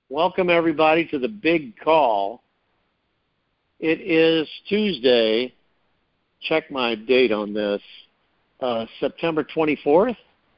Welcome, everybody, to the big call. It is Tuesday. Check my date on this. September 24th.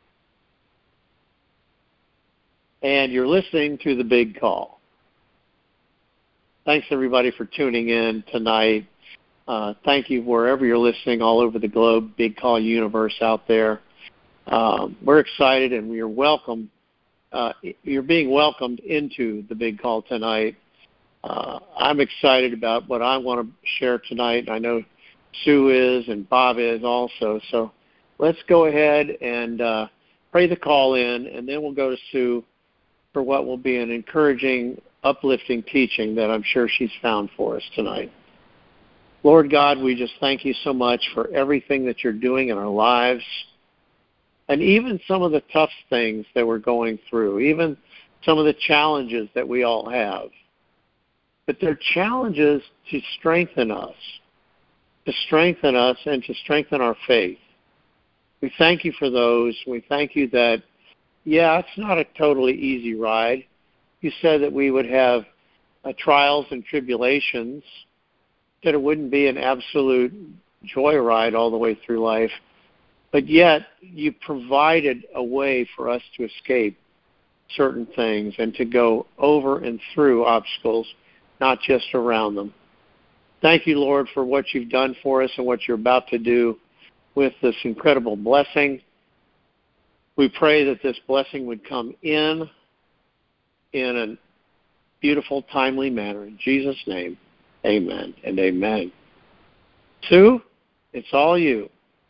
And you're listening to the big call. Thanks, everybody, for tuning in tonight. Thank you wherever you're listening all over the globe, Big Call universe out there. We're excited and we are welcome. You're being welcomed into the big call tonight. I'm excited about what I want to share tonight. I know Sue is and Bob is also. So let's go ahead and pray the call in, and then we'll go to Sue for what will be an encouraging, uplifting teaching that I'm sure she's found for us tonight. Lord God, we just thank you so much for everything that you're doing in our lives, and even some of the tough things that we're going through, even some of the challenges that we all have. But they're challenges to strengthen us and to strengthen our faith. We thank you for those. We thank you that, it's not a totally easy ride. You said that we would have trials and tribulations, that it wouldn't be an absolute joyride all the way through life. But yet, you provided a way for us to escape certain things and to go over and through obstacles, not just around them. Thank you, Lord, for what you've done for us and what you're about to do with this incredible blessing. We pray that this blessing would come in a beautiful, timely manner. In Jesus' name, amen and amen. Sue, it's all you.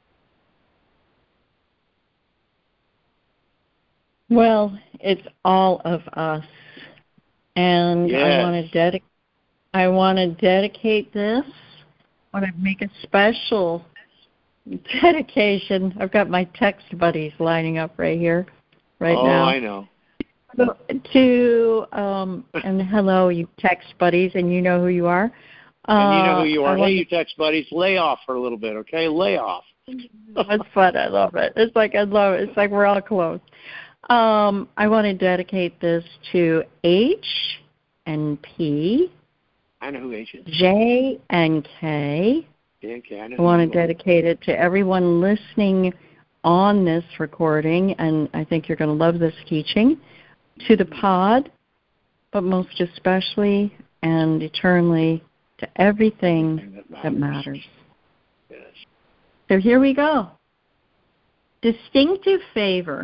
Well, it's all of us, and yes. I want to dedicate this. I want to make a special dedication. I've got my text buddies lining up right here, now. Oh, I know. And hello, you text buddies, and you know who you are. And you know who you are. Hey, you text buddies, lay off for a little bit, okay? Lay off. It's fun. I love it. I love it. It's like we're all close. I want to dedicate this to H and P. I know who H is. J and K. J and K. I know. I want to dedicate it to everyone listening on this recording, and I think you're going to love this teaching. To the pod, but most especially and eternally to everything that matters. Yes. So here we go. Distinctive favor.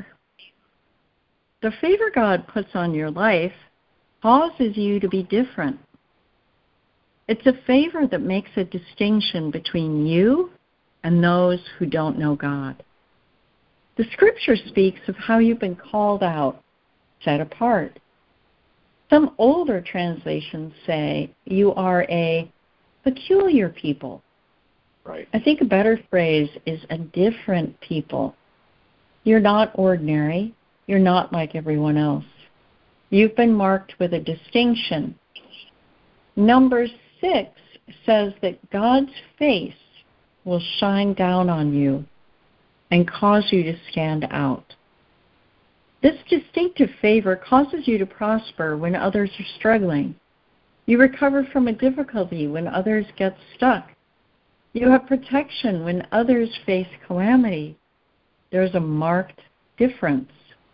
The favor God puts on your life causes you to be different. It's a favor that makes a distinction between you and those who don't know God. The Scripture speaks of how you've been called out, set apart. Some older translations say you are a peculiar people. Right. I think a better phrase is a different people. You're not ordinary. You're not like everyone else. You've been marked with a distinction. Number 6 says that God's face will shine down on you and cause you to stand out. This distinctive favor causes you to prosper when others are struggling. You recover from a difficulty when others get stuck. You have protection when others face calamity. There's a marked difference.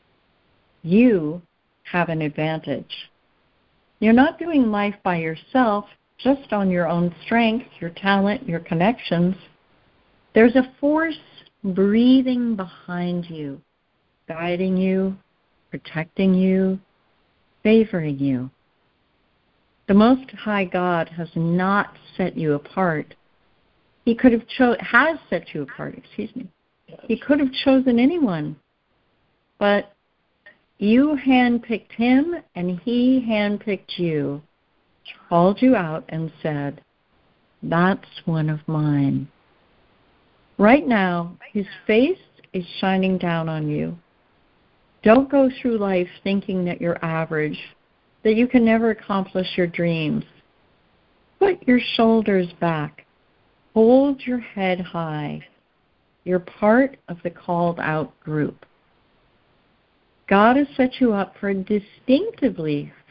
You have an advantage. You're not doing life by yourself, just on your own strength, your talent, your connections. There's a force breathing behind you, guiding you, protecting you, favoring you. The Most High God has not set you apart. He could have has set you apart, Yes. He could have chosen anyone, but you handpicked him and he handpicked you, called you out and said, "That's one of mine." Right now, his face is shining down on you. Don't go through life thinking that you're average, that you can never accomplish your dreams. Put your shoulders back. Hold your head high. You're part of the called out group. God has set you up for a distinctively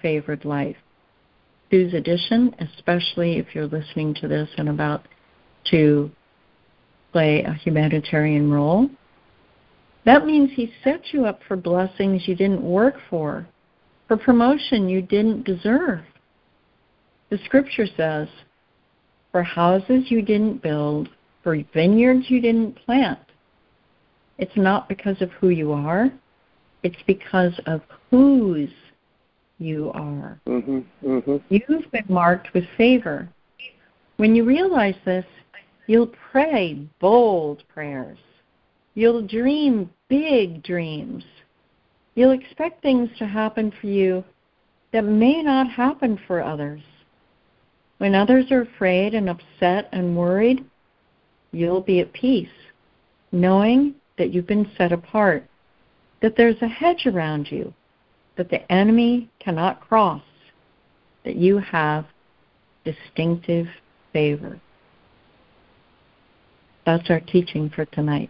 favored life. Sue's addition, especially if you're listening to this and about to play a humanitarian role, that means he set you up for blessings you didn't work for promotion you didn't deserve. The scripture says, for houses you didn't build, for vineyards you didn't plant. It's not because of who you are, it's because of whose you are. You've been marked with favor. When you realize this, you'll pray bold prayers. You'll dream big dreams. You'll expect things to happen for you that may not happen for others. When others are afraid and upset and worried, you'll be at peace, knowing that you've been set apart, that there's a hedge around you, that the enemy cannot cross, that you have distinctive favor. That's our teaching for tonight.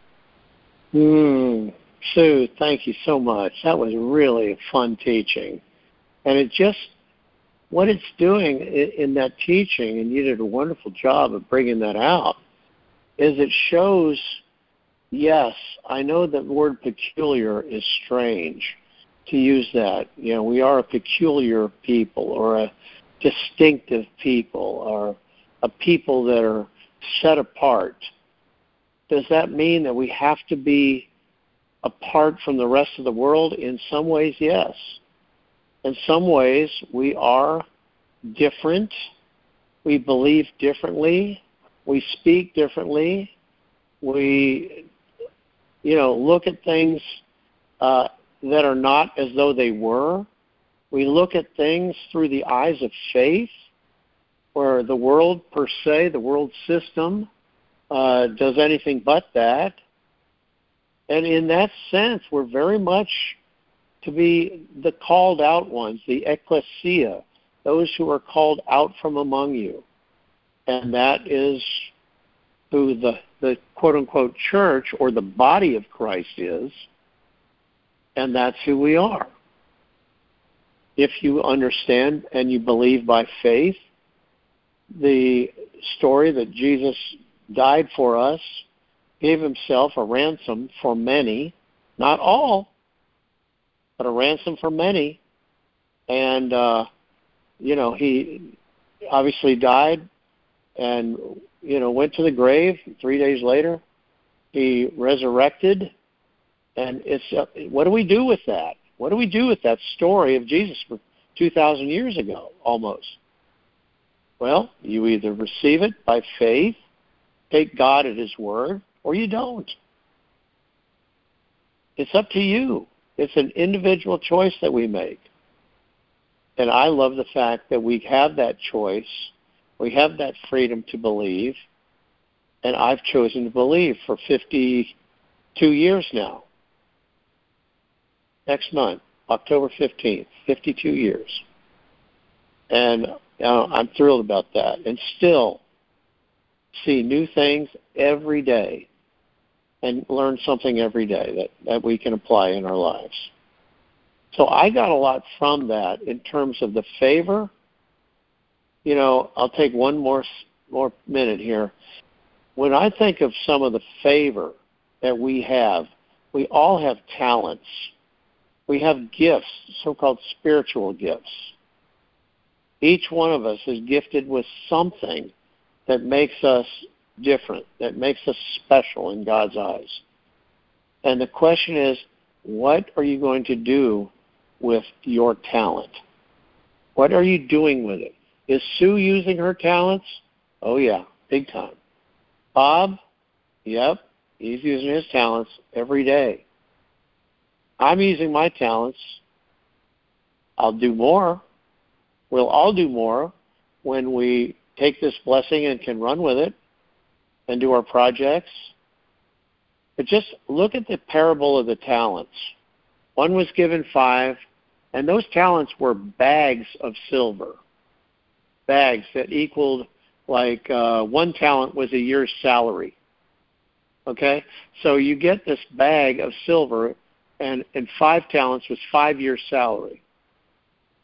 Sue, thank you so much. That was really a fun teaching. And it just, what it's doing in that teaching, and you did a wonderful job of bringing that out, is it shows, yes, I know that the word peculiar is strange to use that. You know, we are a peculiar people, or a distinctive people, or a people that are set apart. Does that mean that we have to be apart from the rest of the world? In some ways, yes. In some ways, we are different. We believe differently. We speak differently. We, look at things that are not as though they were. We look at things through the eyes of faith, where the world per se, the world system, does anything but that. And in that sense, we're very much to be the called out ones, the ecclesia, those who are called out from among you. And that is who the quote-unquote church, or the body of Christ is, and that's who we are. If you understand and you believe by faith the story that Jesus died for us, gave himself a ransom for many, not all, but a ransom for many. And, he obviously died and, went to the grave. 3 days later, he resurrected. And what do we do with that? What do we do with that story of Jesus from 2,000 years ago, almost? Well, you either receive it by faith, take God at his word, or you don't. It's up to you. It's an individual choice that we make. And I love the fact that we have that choice. We have that freedom to believe. And I've chosen to believe for 52 years now. Next month, October 15th, 52 years. And I'm thrilled about that. And still see new things every day and learn something every day that we can apply in our lives. So I got a lot from that in terms of the favor. I'll take one more minute here. When I think of some of the favor that we all have talents. We have gifts, so-called spiritual gifts. Each one of us is gifted with something that makes us different, that makes us special in God's eyes. And the question is, what are you going to do with your talent? What are you doing with it? Is Sue using her talents? Oh, yeah, big time. Bob? Yep, he's using his talents every day. I'm using my talents. I'll do more. We'll all do more when we take this blessing and can run with it and do our projects. But just look at the parable of the talents. One was given 5, and those talents were bags of silver. Bags that equaled like 1 talent was a year's salary. Okay? So you get this bag of silver, and 5 talents was 5 years' salary.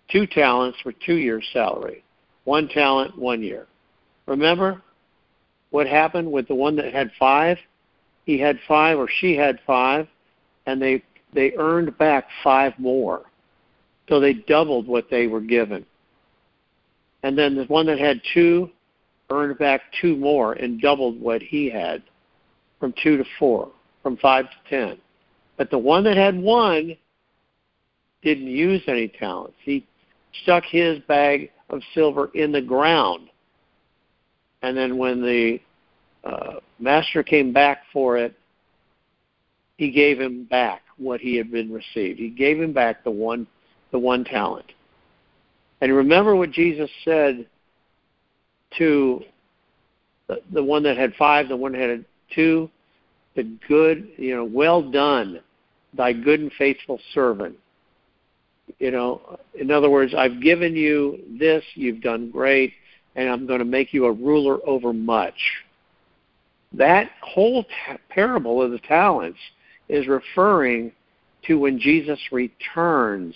2 talents for 2 years' salary. 1 talent, 1 year. Remember what happened with the one that had 5? He had 5, or she had 5, and they earned back 5 more. So they doubled what they were given. And then the one that had 2 earned back 2 more and doubled what he had, from 2 to 4, from 5 to 10. But the one that had 1 didn't use any talents. He stuck his bag of silver in the ground. And then when the master came back for it, he gave him back what he had been received. He gave him back the one talent. And remember what Jesus said to the one that had 5, the one that had 2, the good, well done, thy good and faithful servant. In other words, I've given you this, you've done great, and I'm going to make you a ruler over much. That whole parable of the talents is referring to when Jesus returns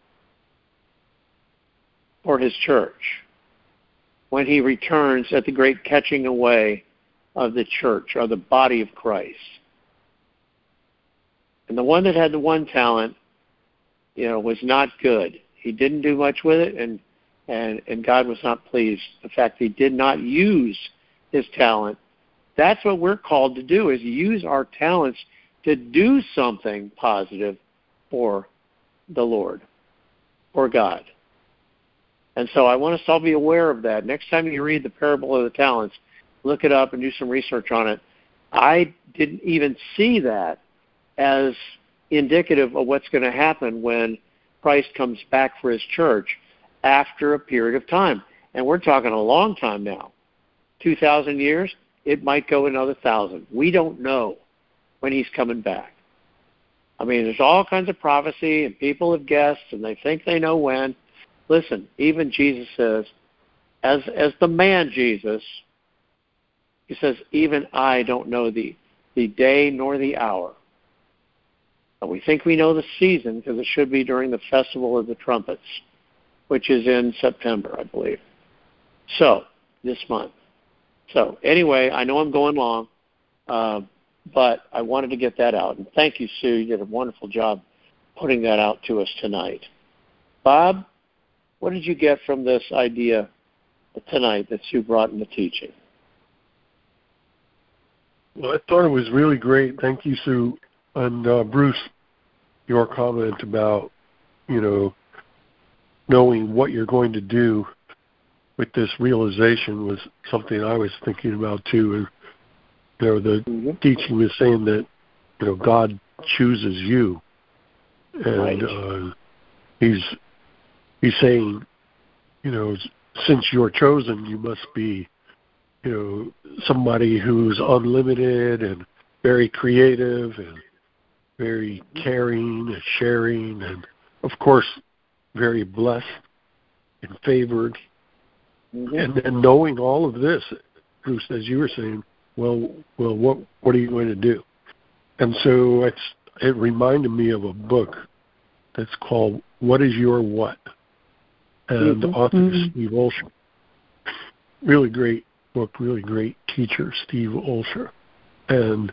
for his church, when he returns at the great catching away of the church, or the body of Christ. And the one that had the 1 talent, was not good. He didn't do much with it, and God was not pleased. The fact he did not use his talent. That's what we're called to do, is use our talents to do something positive for the Lord, for God. And so I want us to all be aware of that. Next time you read the parable of the talents, look it up and do some research on it. I didn't even see that as indicative of what's going to happen when Christ comes back for his church after a period of time. And we're talking a long time now. 2,000 years, it might go another 1,000. We don't know when he's coming back. I mean, there's all kinds of prophecy, and people have guessed, and they think they know when. Listen, even Jesus says, as the man Jesus, he says, even I don't know the day nor the hour. But we think we know the season, because it should be during the Festival of the Trumpets, which is in September, I believe. So, this month. So, anyway, I know I'm going long, but I wanted to get that out. And thank you, Sue. You did a wonderful job putting that out to us tonight. Bob, what did you get from this idea tonight that Sue brought in the teaching? Well, I thought it was really great. Thank you, Sue. And Bruce, your comment about, knowing what you're going to do with this realization was something I was thinking about too. The teaching was saying that, God chooses you. And right. He's saying, since you're chosen, you must be, somebody who's unlimited and very creative and very caring and sharing, and of course very blessed and favored. And then knowing all of this, Bruce, as you were saying, well, what are you going to do? And so it reminded me of a book that's called What is Your What? And the author is Steve Olsher. Really great book, really great teacher, Steve Olsher. And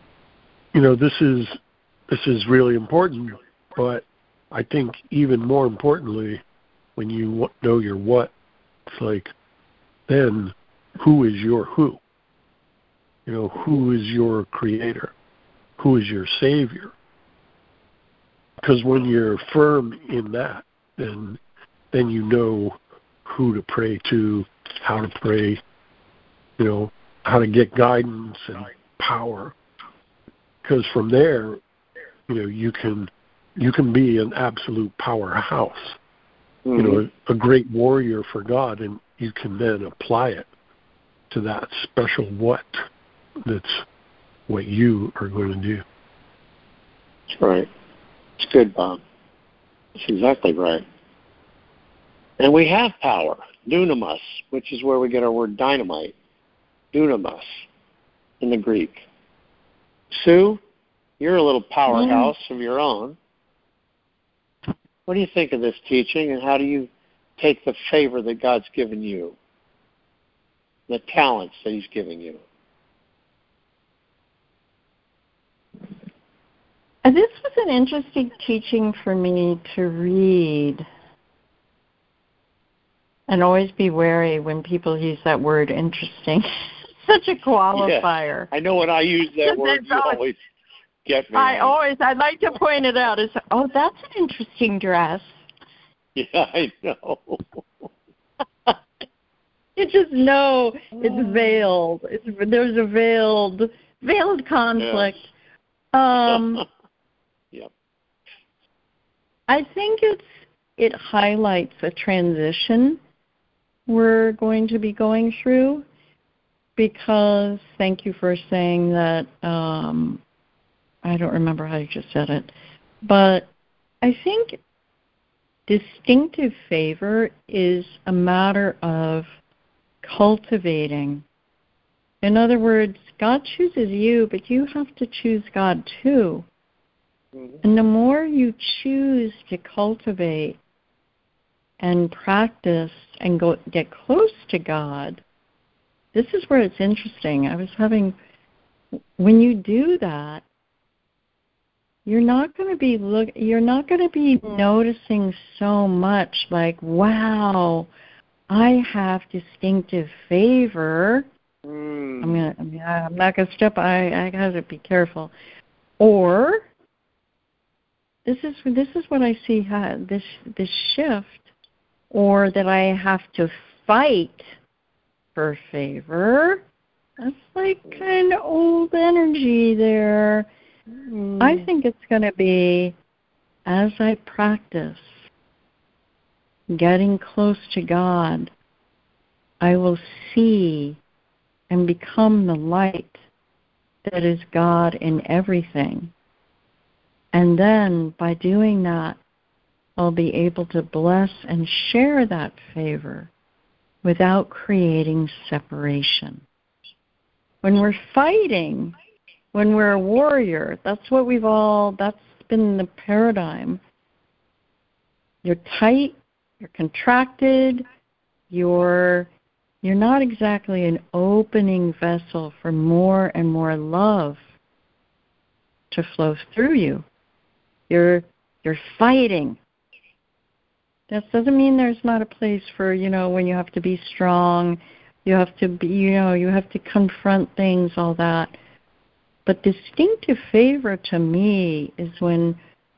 this is really important, but I think even more importantly, when you know your what, it's like, then who is your who? Who is your creator? Who is your savior? Because when you're firm in that, then you know who to pray to, how to pray, how to get guidance and power. Because from there, you can be an absolute powerhouse, a great warrior for God, and you can then apply it to that special what that's what you are going to do. That's right. It's good, Bob. That's exactly right. And we have power, dunamis, which is where we get our word dynamite, dunamis in the Greek. Sue, you're a little powerhouse of your own. what do you think of this teaching, and how do you take the favor that God's given you, the talents that He's giving you? This was an interesting teaching for me to read. And always be wary when people use that word interesting. Such a qualifier. Yeah, I know when I use that word, you always get me. I'd like to point it out as, oh, that's an interesting dress. Yeah, I know. You just know it's veiled. There's a veiled conflict. Yeah. Yep. I think it highlights a transition we're going to be going through, because thank you for saying that. I don't remember how you just said it, but I think distinctive favor is a matter of cultivating. In other words, God chooses you, but you have to choose God too. Mm-hmm. And the more you choose to cultivate and practice and get close to God, this is where it's interesting. When you do that, you're not going to be noticing so much like, wow, I have distinctive favor. I'm not going to step. I got to be careful. Or this is what I see, this shift, or that I have to fight for favor. That's like kind of old energy there. I think it's going to be, as I practice getting close to God, I will see and become the light that is God in everything. And then by doing that, I'll be able to bless and share that favor without creating separation. When we're fighting, when we're a warrior, that's been the paradigm. You're tight, you're contracted, you're not exactly an opening vessel for more and more love to flow through you. You're fighting. That doesn't mean there's not a place for, when you have to be strong, you have to be, you have to confront things, all that. But distinctive favor to me is when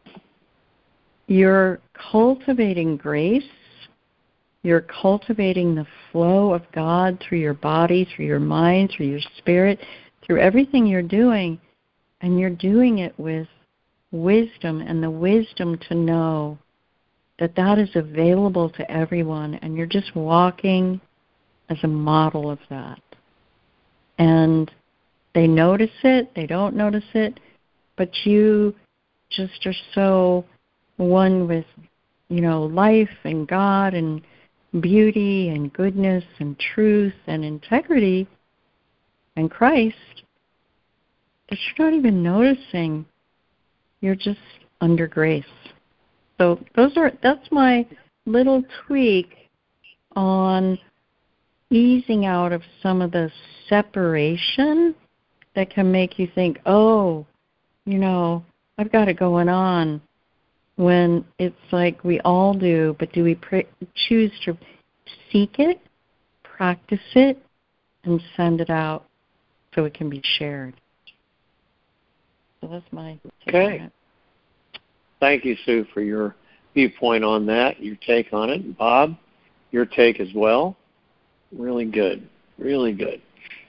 you're cultivating grace, you're cultivating the flow of God through your body, through your mind, through your spirit, through everything you're doing, and you're doing it with wisdom, and the wisdom to know that is available to everyone, and you're just walking as a model of that. And they notice it, they don't notice it, but you just are so one with, life and God and beauty and goodness and truth and integrity and Christ that you're not even noticing. You're just under grace. So that's my little tweak on easing out of some of the separation that can make you think, oh, I've got it going on, when it's like we all do, but do we choose to seek it, practice it, and send it out so it can be shared? So that's my take on it. Thank you, Sue, for your viewpoint on that, your take on it. Bob, your take as well. Really good. Really good.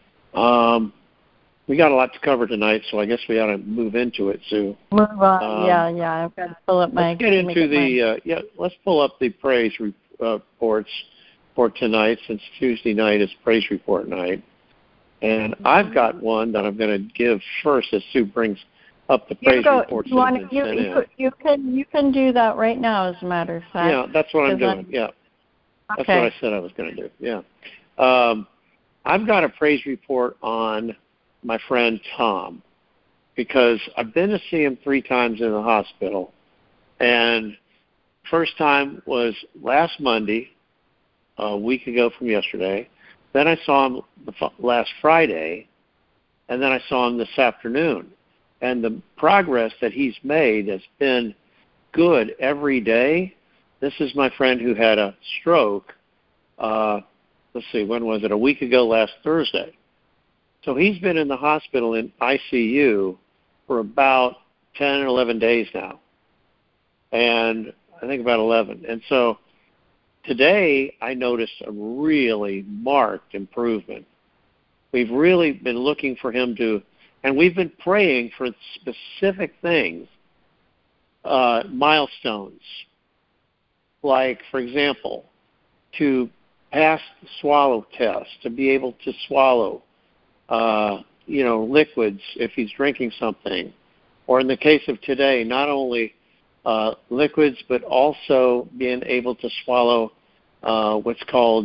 We got a lot to cover tonight, so I guess we ought to move into it, Sue. Move on. Yeah. I've got to pull up my... Let's get into let's pull up the praise reports for tonight, since Tuesday night is praise report night. And I've got one that I'm going to give first as Sue brings up the praise reports that have been sent in. You can do that right now, as a matter of fact. Yeah, that's what I'm doing. Yeah. That's what I said I was going to do. Yeah. I've got a praise report on my friend Tom, because I've been to see him 3 times in the hospital, and First time was last Monday, a week ago from yesterday. Then I saw him last Friday, and then I saw him this afternoon. And the progress that he's made has been good every day. This is my friend who had a stroke, let's see, when was it? A week ago last Thursday. So he's been in the hospital in ICU for about 10 or 11 days now. And I think about 11. And so today I noticed a really marked improvement. We've really been looking for him to, and we've been praying for specific things, milestones. Like, for example, to pass the swallow test, to be able to swallow, liquids if he's drinking something. Or in the case of today, not only liquids, but also being able to swallow what's called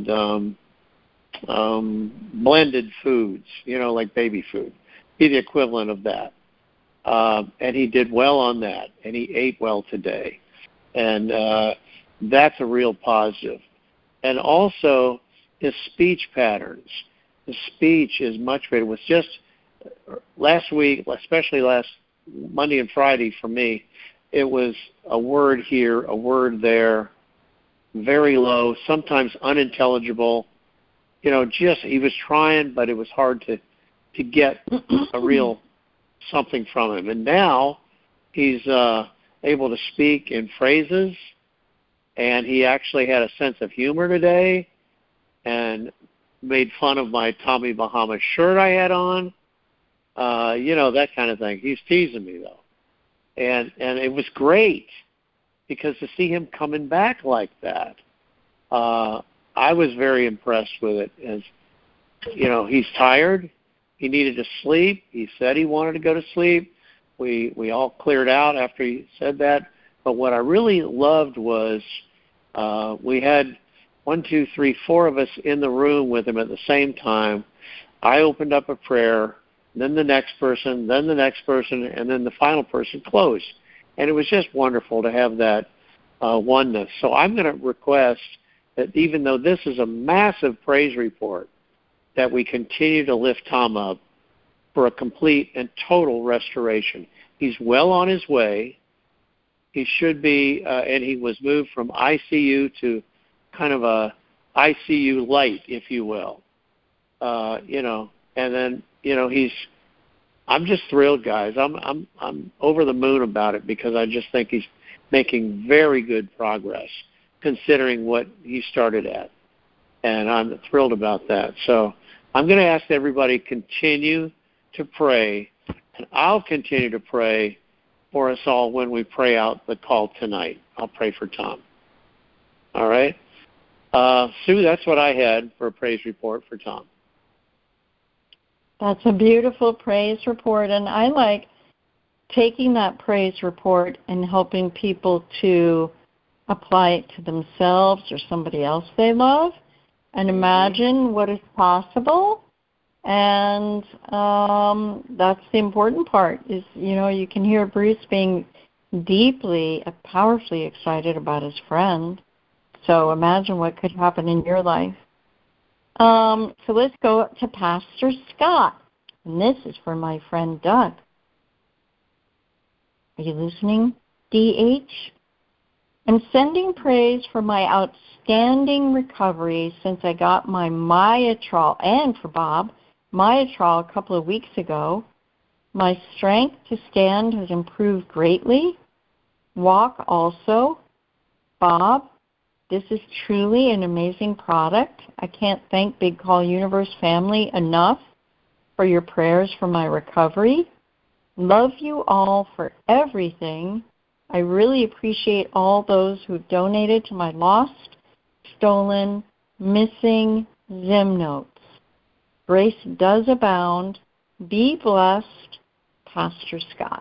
blended foods, like baby food. Be the equivalent of that. And he did well on that, and he ate well today. And that's a real positive. And also his speech patterns. His speech is much better. It was just last week, especially last Monday and Friday for me, it was a word here, a word there, very low, sometimes unintelligible. He was trying, but it was hard to get a real something from him. And now he's able to speak in phrases, and he actually had a sense of humor today and made fun of my Tommy Bahama shirt I had on, that kind of thing. He's teasing me, though. And it was great because to see him coming back like that, I was very impressed with it. As he's tired. He needed to sleep. He said he wanted to go to sleep. We all cleared out after he said that. But what I really loved was we had 4 of us in the room with him at the same time. I opened up a prayer, then the next person, then the next person, and then the final person closed. And it was just wonderful to have that oneness. So I'm going to request that even though this is a massive praise report, that we continue to lift Tom up for a complete and total restoration. He's well on his way. He should be, and he was moved from ICU to kind of a ICU light, if you will. And then, I'm just thrilled, guys. I'm over the moon about it because I just think he's making very good progress considering what he started at. And I'm thrilled about that. So I'm going to ask everybody continue to pray, and I'll continue to pray for us all when we pray out the call tonight. I'll pray for Tom. All right? Sue, that's what I had for a praise report for Tom. That's a beautiful praise report, and I like taking that praise report and helping people to apply it to themselves or somebody else they love and imagine what is possible. And that's the important part is, you can hear Bruce being deeply, powerfully excited about his friend. So imagine what could happen in your life. So let's go to Pastor Scott. And this is for my friend Doug. Are you listening, DH? I'm sending praise for my outstanding recovery since I got my Myotrol, and for Bob, Myotrol a couple of weeks ago. My strength to stand has improved greatly. Walk also. Bob, this is truly an amazing product. I can't thank Big Call Universe family enough for your prayers for my recovery. Love you all for everything. I really appreciate all those who donated to my lost, stolen, missing Zim notes. Grace does abound. Be blessed, Pastor Scott.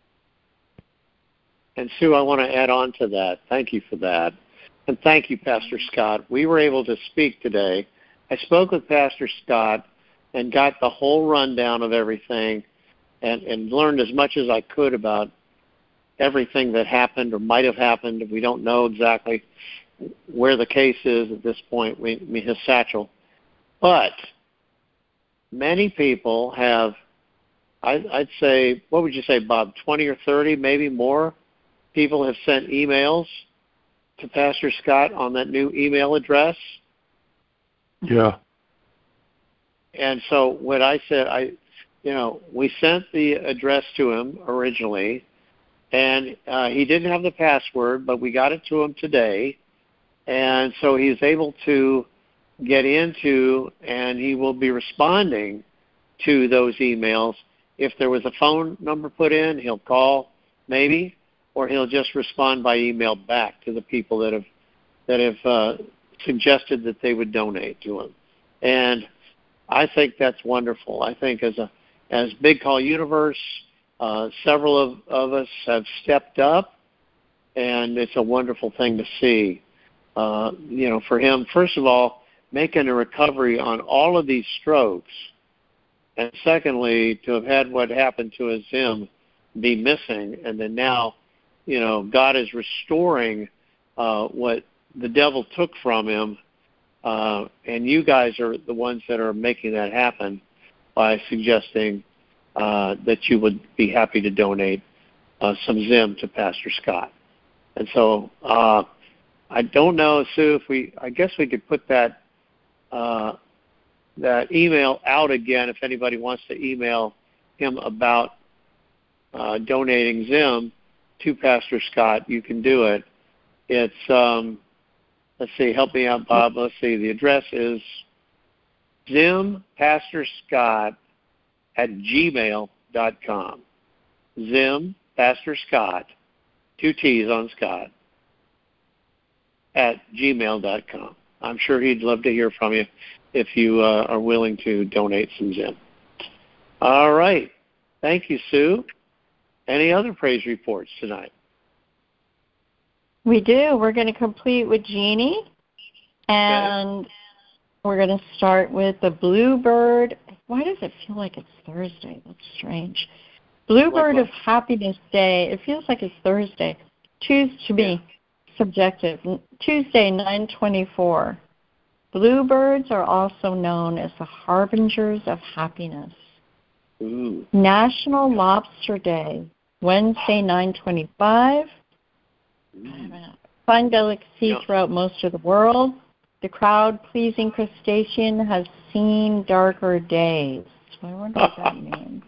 And Sue, I want to add on to that. Thank you for that. And thank you, Pastor Scott. We were able to speak today. I spoke with Pastor Scott and got the whole rundown of everything and learned as much as I could about everything that happened or might have happened. We don't know exactly where the case is at this point, his satchel. But many people have, I'd say, what would you say, Bob, 20 or 30, maybe more people have sent emails to Pastor Scott on that new email address. Yeah. And so what I said, we sent the address to him originally, and he didn't have the password, but we got it to him today. And so he's able to get into, and he will be responding to those emails. If there was a phone number put in, he'll call maybe, or he'll just respond by email back to the people that have suggested that they would donate to him. And I think that's wonderful. I think as Big Call Universe, several of us have stepped up, and it's a wonderful thing to see. For him, first of all, making a recovery on all of these strokes, and secondly, to have had what happened to his Zim be missing, and then now, God is restoring what the devil took from him, and you guys are the ones that are making that happen by suggesting that you would be happy to donate some Zim to Pastor Scott. And so I don't know, Sue, I guess we could put that email out again if anybody wants to email him about donating Zim to Pastor Scott. You can do it. It's let's see, help me out, Bob. Let's see, the address is zimpastorscott@gmail.com. Zim, Pastor Scott, 2 T's on Scott, @gmail.com. I'm sure he'd love to hear from you if you are willing to donate some Zim. All right. Thank you, Sue. Any other praise reports tonight? We do. We're going to complete with Jeannie, and we're going to start with the Bluebird. Why does it feel like it's Thursday? That's strange. Bluebird of Happiness Day. It feels like it's Thursday. Choose to be subjective. Tuesday, 9/24. Bluebirds are also known as the harbingers of happiness. Ooh. National Lobster Day, Wednesday, 9/25. Fine delicacy throughout most of the world. The crowd-pleasing crustacean has seen darker days. I wonder what that means.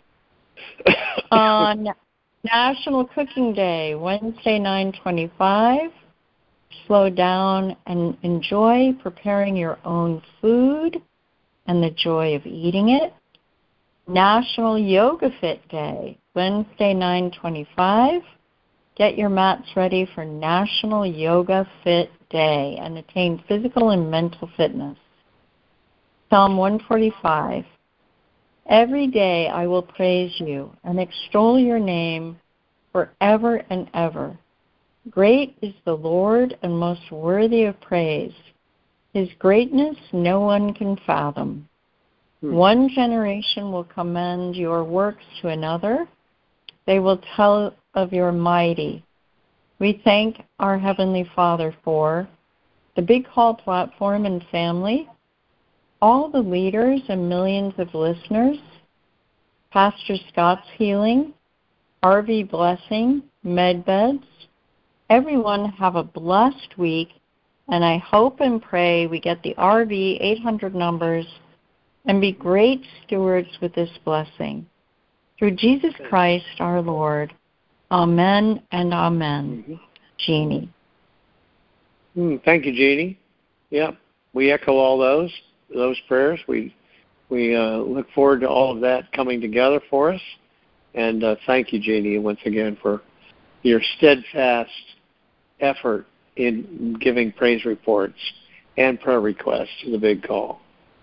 National Cooking Day, Wednesday, 9/25. Slow down and enjoy preparing your own food and the joy of eating it. National Yoga Fit Day, Wednesday, 9/25. Get your mats ready for National Yoga Fit Day and attain physical and mental fitness. Psalm 145. Every day I will praise you and extol your name forever and ever. Great is the Lord and most worthy of praise. His greatness no one can fathom. One generation will commend your works to another. They will tell of your mighty. We thank our Heavenly Father for the Big Call platform and family, all the leaders and millions of listeners, Pastor Scott's Healing, RV Blessing, MedBeds. Everyone have a blessed week, and I hope and pray we get the RV 800 numbers and be great stewards with this blessing. Through Jesus Christ our Lord. Amen and amen. Jeannie. Thank you, Jeannie. Yeah, we echo all those prayers. We look forward to all of that coming together for us. And thank you, Jeannie, once again for your steadfast effort in giving praise reports and prayer requests to the Big Call.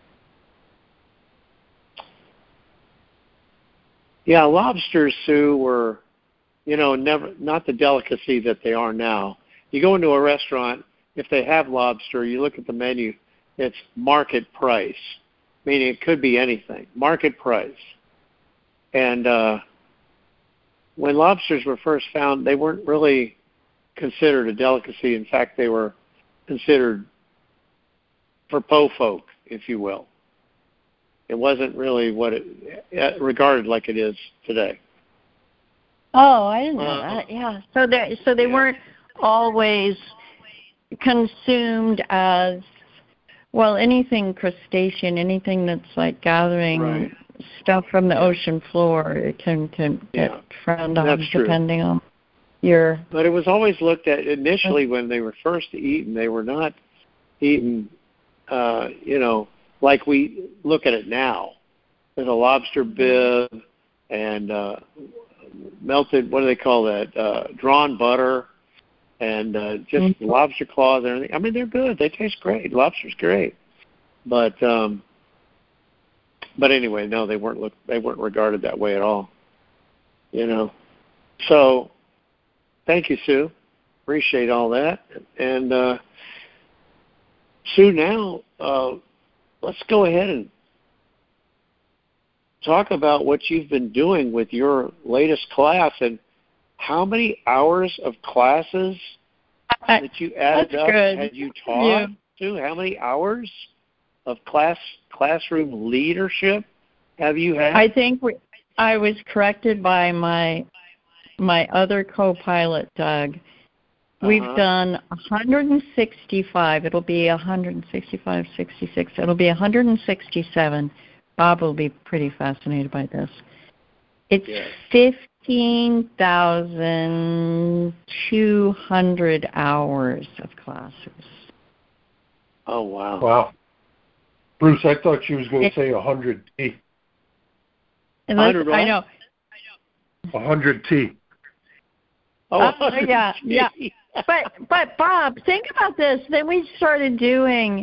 Yeah, lobsters, Sue, were, never not the delicacy that they are now. You go into a restaurant, if they have lobster, you look at the menu, it's market price, meaning it could be anything, market price. And, when lobsters were first found, they weren't really considered a delicacy. In fact, they were considered for po folk, if you will. It wasn't really what it regarded like it is today. Oh, I didn't know that. Yeah. So they weren't always consumed as, well, anything crustacean, anything that's like gathering stuff from the ocean floor, it can get frowned on depending on your. But it was always looked at initially when they were first eaten. They were not eaten, like we look at it now. There's a lobster bib and melted, what do they call that? Drawn butter and just lobster claws and everything. I mean, they're good. They taste great. Lobster's great. But anyway, no, they weren't regarded that way at all. So thank you, Sue. Appreciate all that. And Sue, now let's go ahead and talk about what you've been doing with your latest class and how many hours of classes that you added up had you taught? Sue, how many hours of classroom leadership have you had? I think I was corrected by my other co-pilot, Doug. We've done 165. It'll be 165, 66. It'll be 167. Bob will be pretty fascinated by this. It's 15,200 hours of classes. Oh, wow. Wow. Bruce, I thought she was going to say 100 T. 100 I know. 100 T. Oh, yeah. But Bob, think about this. Then we started doing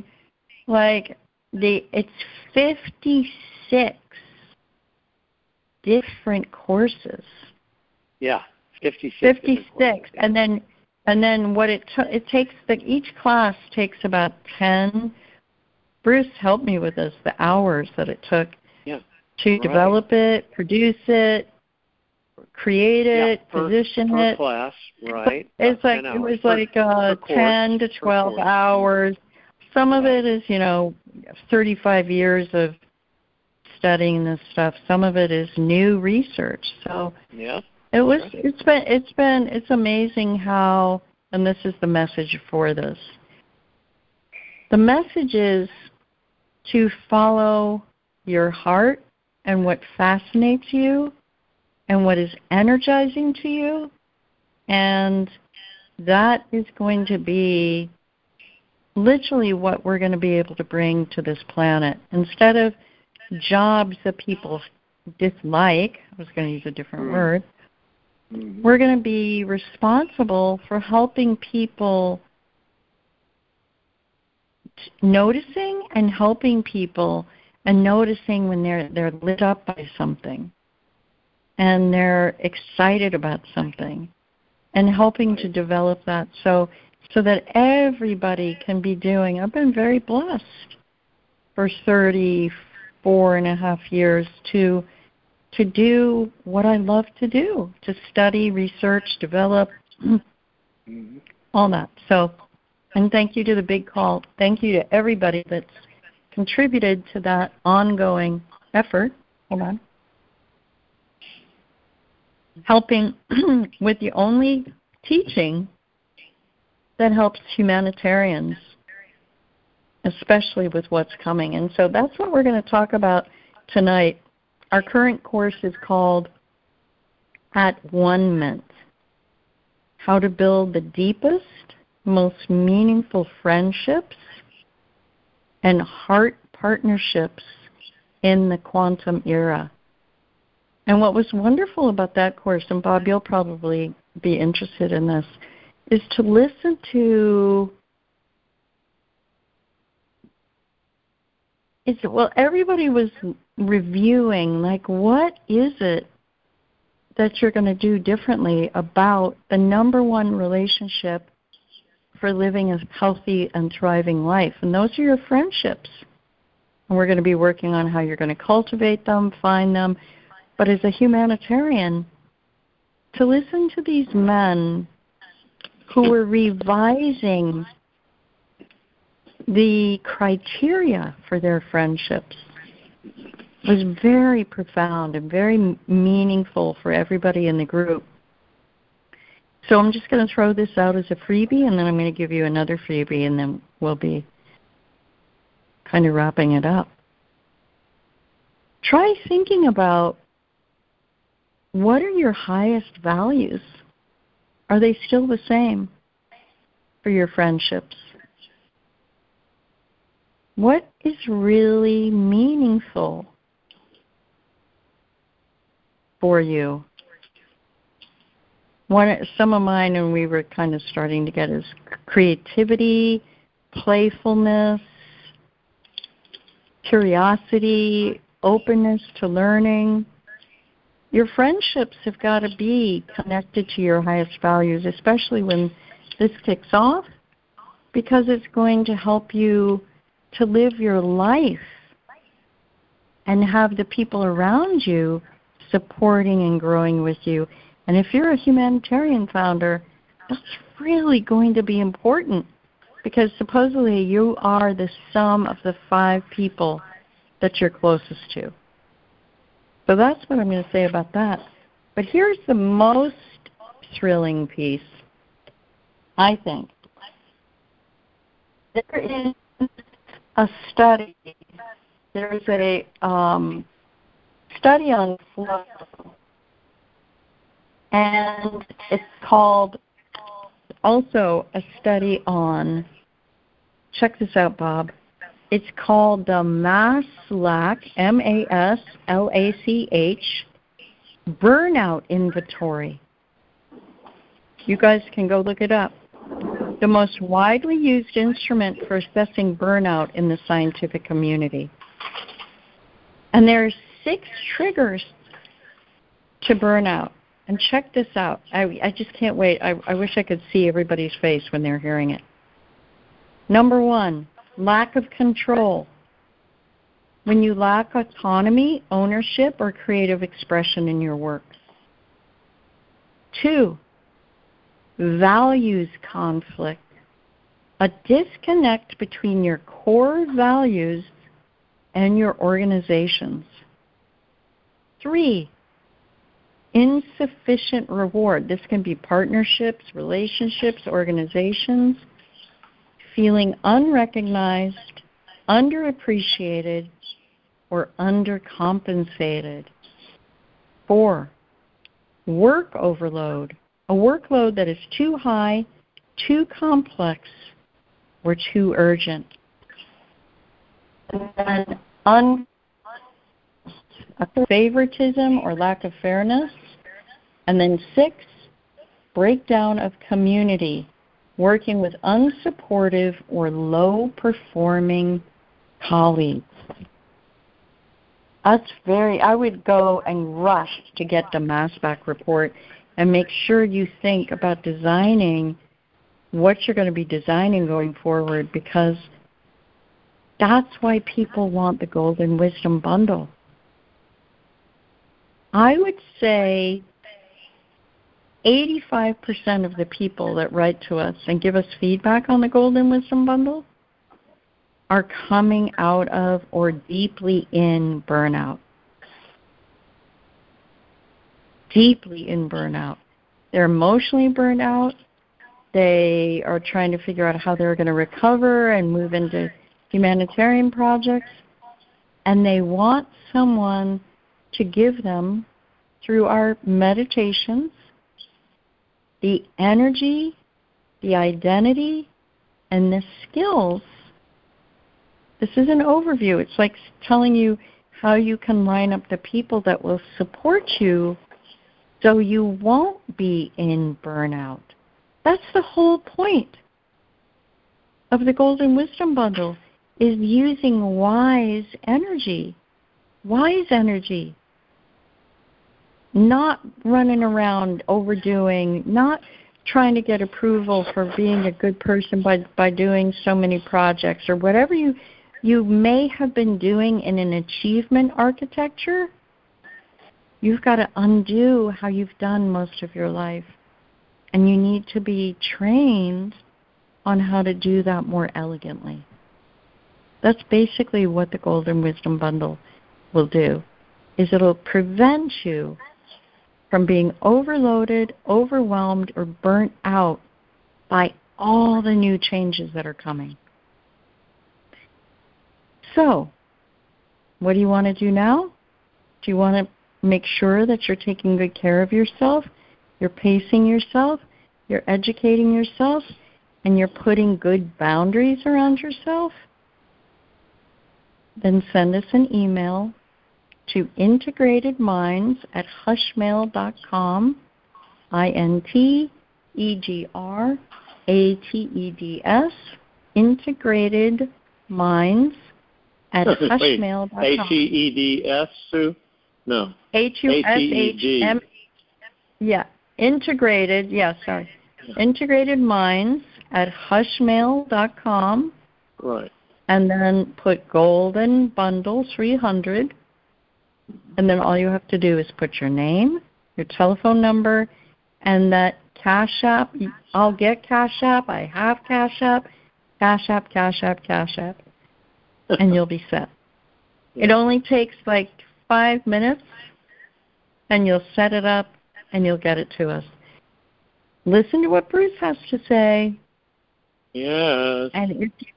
it's 56 different courses. Yeah, 56. 56, and then what it takes. Each class takes about 10. Bruce helped me with this. The hours that it took to develop it, produce it, create it, position per it. class, right? It's like it was like 10 to 12 hours. Some of it is 35 years of studying this stuff. Some of it is new research. So it's amazing how, and this is the message for this. The message is to follow your heart and what fascinates you and what is energizing to you, and that is going to be literally what we're going to be able to bring to this planet. Instead of jobs that people dislike, I was going to use a different word, we're going to be responsible for helping people, noticing and helping people and noticing when they're lit up by something and they're excited about something and helping to develop that so that everybody can be doing. I've been very blessed for 34 and a half years to do what I love to do, to study, research, develop, all that. So, and thank you to the Big Call. Thank you to everybody that's contributed to that ongoing effort. Hold on. Helping with the only teaching that helps humanitarians, especially with what's coming. And so that's what we're going to talk about tonight. Our current course is called At One-ment, How to Build the Deepest, Most Meaningful Friendships and Heart Partnerships in the Quantum Era. And what was wonderful about that course, and Bob, you'll probably be interested in this, is to listen to, everybody was reviewing, what is it that you're going to do differently about the number one relationship for living a healthy and thriving life? And those are your friendships. And we're going to be working on how you're going to cultivate them, find them. But as a humanitarian, to listen to these men who were revising the criteria for their friendships was very profound and very meaningful for everybody in the group. So I'm just going to throw this out as a freebie, and then I'm going to give you another freebie, and then we'll be kind of wrapping it up. Try thinking about, what are your highest values? Are they still the same for your friendships? What is really meaningful for you? Some of mine, and we were kind of starting to get, is creativity, playfulness, curiosity, openness to learning. Your friendships have got to be connected to your highest values, especially when this kicks off, because it's going to help you to live your life and have the people around you supporting and growing with you. And if you're a humanitarian founder, that's really going to be important, because supposedly you are the sum of the 5 people that you're closest to. So that's what I'm going to say about that. But here's the most thrilling piece, I think. There is a study. There is a study on flow, and it's called also a study on, check this out, Bob, it's called the MASLAC, MASLACH, Burnout Inventory. You guys can go look it up. The most widely used instrument for assessing burnout in the scientific community. And there are 6 triggers to burnout. And check this out. I just can't wait. I wish I could see everybody's face when they're hearing it. Number 1, lack of control. When you lack autonomy, ownership, or creative expression in your work. 2, values conflict. A disconnect between your core values and your organizations. 3, insufficient reward. This can be partnerships, relationships, organizations. Feeling unrecognized, underappreciated, or undercompensated. 4, work overload. A workload that is too high, too complex, or too urgent. And then favoritism or lack of fairness. And then 6, breakdown of community, working with unsupportive or low-performing colleagues. I would go and rush to get the MASBAC report and make sure you think about designing what you're going to be designing going forward, because that's why people want the Golden Wisdom Bundle. I would say 85% of the people that write to us and give us feedback on the Golden Wisdom Bundle are coming out of or deeply in burnout. Deeply in burnout. They're emotionally burned out. They are trying to figure out how they're going to recover and move into humanitarian projects. And they want someone to give them, through our meditations, the energy, the identity, and the skills. This is an overview. It's like telling you how you can line up the people that will support you so you won't be in burnout. That's the whole point of the Golden Wisdom Bundle, is using wise energy. Wise energy. Not running around overdoing, not trying to get approval for being a good person by doing so many projects or whatever you may have been doing in an achievement architecture. You've got to undo how you've done most of your life. And you need to be trained on how to do that more elegantly. That's basically what the Golden Wisdom Bundle will do, is it'll prevent you from being overloaded, overwhelmed, or burnt out by all the new changes that are coming. So, what do you want to do now? Do you want to make sure that you're taking good care of yourself, you're pacing yourself, you're educating yourself, and you're putting good boundaries around yourself? Then send us an email to integratedminds@hushmail.com, INTEGRATEDS, integratedminds@hushmail.com. HEEDS, Sue? No. HUSHM. Yeah, integrated, sorry. Integratedminds@hushmail.com. Right. And then put Golden Bundle 300. And then all you have to do is put your name, your telephone number, and that Cash App. I'll get Cash App. I have Cash App. Cash App, Cash App, Cash App. And you'll be set. It only takes like 5 minutes, and you'll set it up, and you'll get it to us. Listen to what Bruce has to say. Yes. And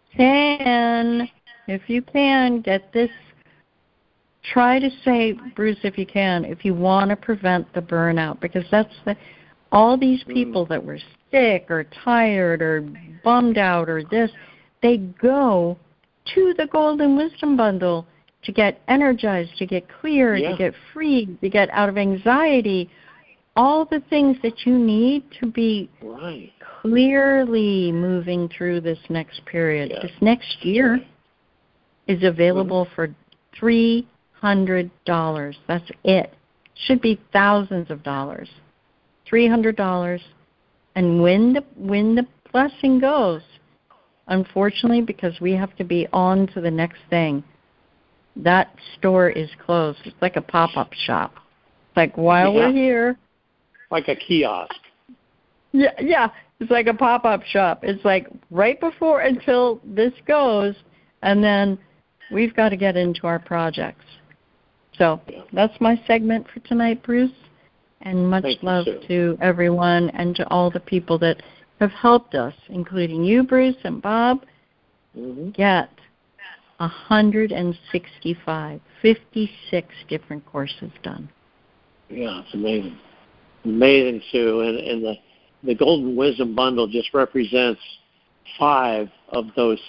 if you can, get this. Try to say, Bruce, if you can, if you want to prevent the burnout, because that's all these people that were sick or tired or bummed out or this, they go to the Golden Wisdom Bundle to get energized, to get clear, to get free, to get out of anxiety, all the things that you need to be clearly moving through this next period. This next year is available for $300. That's it. Should be thousands of dollars. $300. And when the blessing goes, unfortunately, because we have to be on to the next thing, that store is closed. It's like a pop-up shop. It's like while we're here. Like a kiosk. Yeah. It's like a pop-up shop. It's like right before until this goes, and then we've got to get into our projects. So that's my segment for tonight, Bruce. And much love to everyone and to all the people that have helped us, including you, Bruce, and Bob, get 165, 56 different courses done. Yeah, it's amazing. Amazing, Sue. And the Golden Wisdom Bundle just represents 5 of those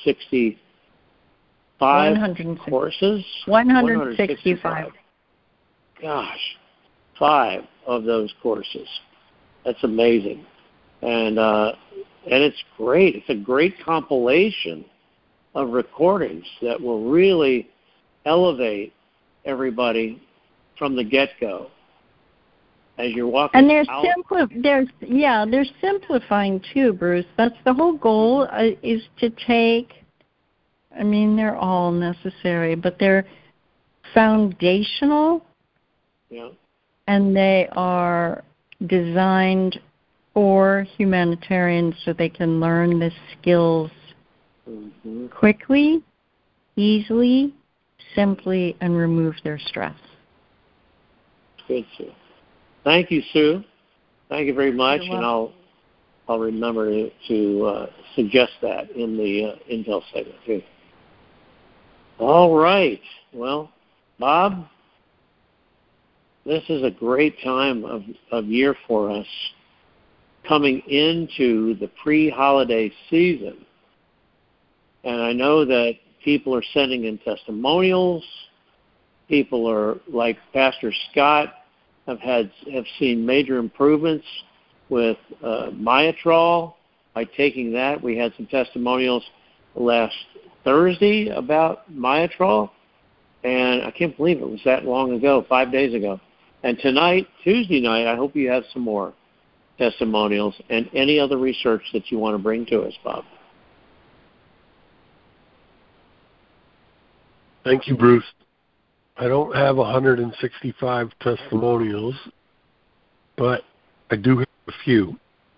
65 courses? 165. Gosh, 5 of those courses. That's amazing. And it's great. It's a great compilation of recordings that will really elevate everybody from the get-go. As you're walking and they're out. They're simplifying too, Bruce. That's the whole goal, is to take, I mean, they're all necessary, but they're foundational. Yeah. And they are designed for humanitarians so they can learn the skills quickly, easily, simply, and remove their stress. Good, Sue. Thank you, Sue. Thank you very much, and I'll remember to suggest that in the Intel segment too. All right. Well, Bob, this is a great time of year for us, coming into the pre-holiday season. And I know that people are sending in testimonials. People are, like Pastor Scott, have seen major improvements with Myotrol. By taking that, we had some testimonials last Thursday about Myotrol, and I can't believe it was that long ago, 5 days ago. And tonight, Tuesday night, I hope you have some more testimonials and any other research that you want to bring to us, Bob. Thank you, Bruce. I don't have 165 testimonials, but I do have a few.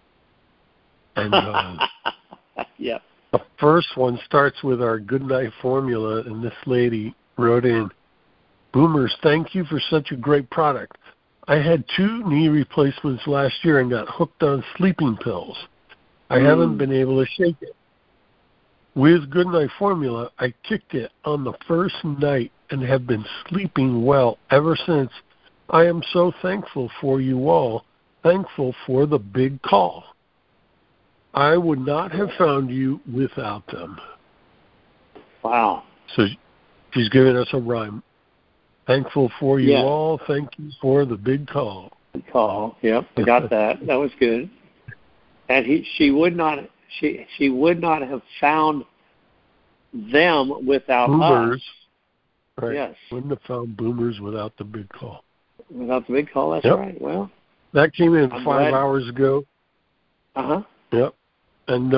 And yep. The first one starts with our Goodnight formula, and this lady wrote in, "Boomers, thank you for such a great product. I had 2 knee replacements last year and got hooked on sleeping pills. I haven't been able to shake it. With Goodnight formula, I kicked it on the first night and have been sleeping well ever since. I am so thankful for you all, thankful for the big call. I would not have found you without them." Wow. So she's giving us a rhyme. Thankful for you Yeah. all, thank you for the big call. Good call. Yep, I got that. That was good. And she would not have found them without Boomers. us. Right. Yes. Wouldn't have found Boomers without the big call. Without the big call, that's Yep. right. Well, That came in I'm 5 glad. hours ago. Uh-huh. Yep. And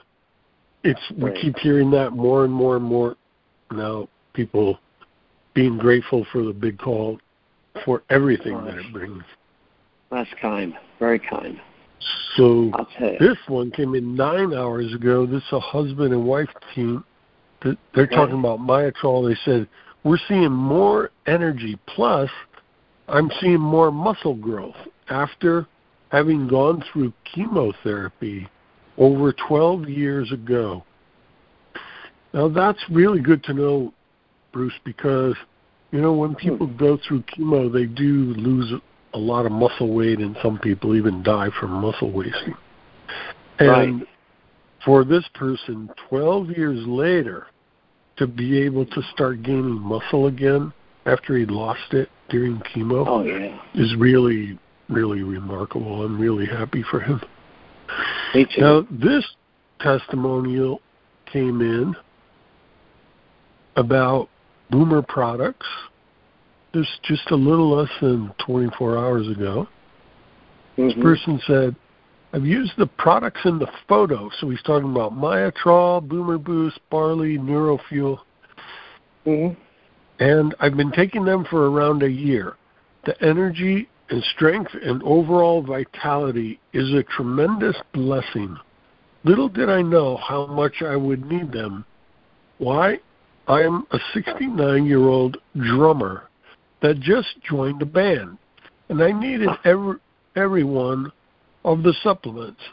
we Great. keep hearing that more and more and more now, people being grateful for the big call for everything that it brings. That's kind. Very kind. So I'll tell you. this one came in 9 hours ago. This is a husband and wife team. They're talking about Myotrol. They said, "We're seeing more energy. Plus, I'm seeing more muscle growth after having gone through chemotherapy over 12 years ago." Now, that's really good to know, Bruce, because, when people go through chemo, they do lose a lot of muscle weight, and some people even die from muscle wasting. And for this person, 12 years later, to be able to start gaining muscle again after he'd lost it during chemo is really, really remarkable. I'm really happy for him. Me too. Now, this testimonial came in about Boomer products. This just a little less than 24 hours ago. This person said, "I've used the products in the photo." So he's talking about Myotrol, Boomer Boost, Barley, NeuroFuel. And I've been taking them for around a year. The energy and strength and overall vitality is a tremendous blessing. Little did I know how much I would need them. Why? I am a 69-year-old drummer that just joined a band, and I needed every one of the supplements.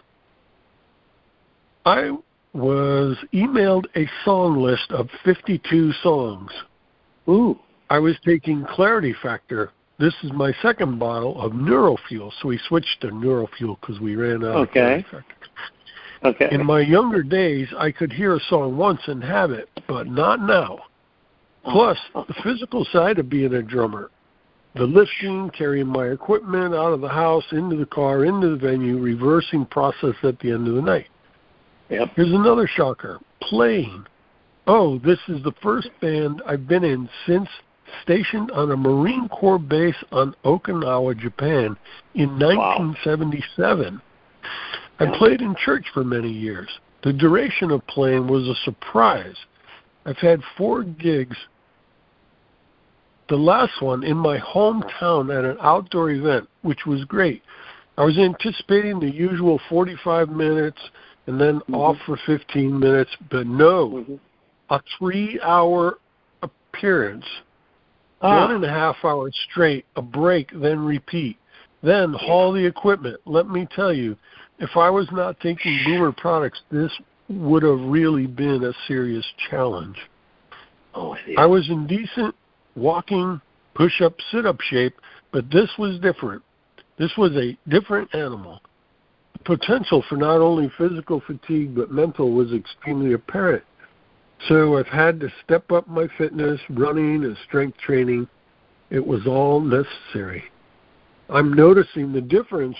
I was emailed a song list of 52 songs. Ooh. I was taking Clarity Factor. This is my second bottle of NeuroFuel, so we switched to NeuroFuel because we ran out of Clarity Factor. Okay. In my younger days, I could hear a song once and have it, but not now. Plus, the physical side of being a drummer, the lifting, carrying my equipment out of the house, into the car, into the venue, reversing process at the end of the night. Yep. Here's another shocker, playing. Oh, this is the first band I've been in since stationed on a Marine Corps base on Okinawa, Japan in 1977. I played in church for many years. The duration of playing was a surprise. I've had 4 gigs. The last one in my hometown at an outdoor event, which was great. I was anticipating the usual 45 minutes and then off for 15 minutes, but no, a 3-hour appearance, 1.5 hours straight, a break, then repeat, then haul the equipment. Let me tell you, if I was not taking Boomer products, this would have really been a serious challenge. I was in decent walking, push-up, sit-up shape, but this was different. This was a different animal. The potential for not only physical fatigue but mental was extremely apparent. So I've had to step up my fitness, running, and strength training. It was all necessary. I'm noticing the difference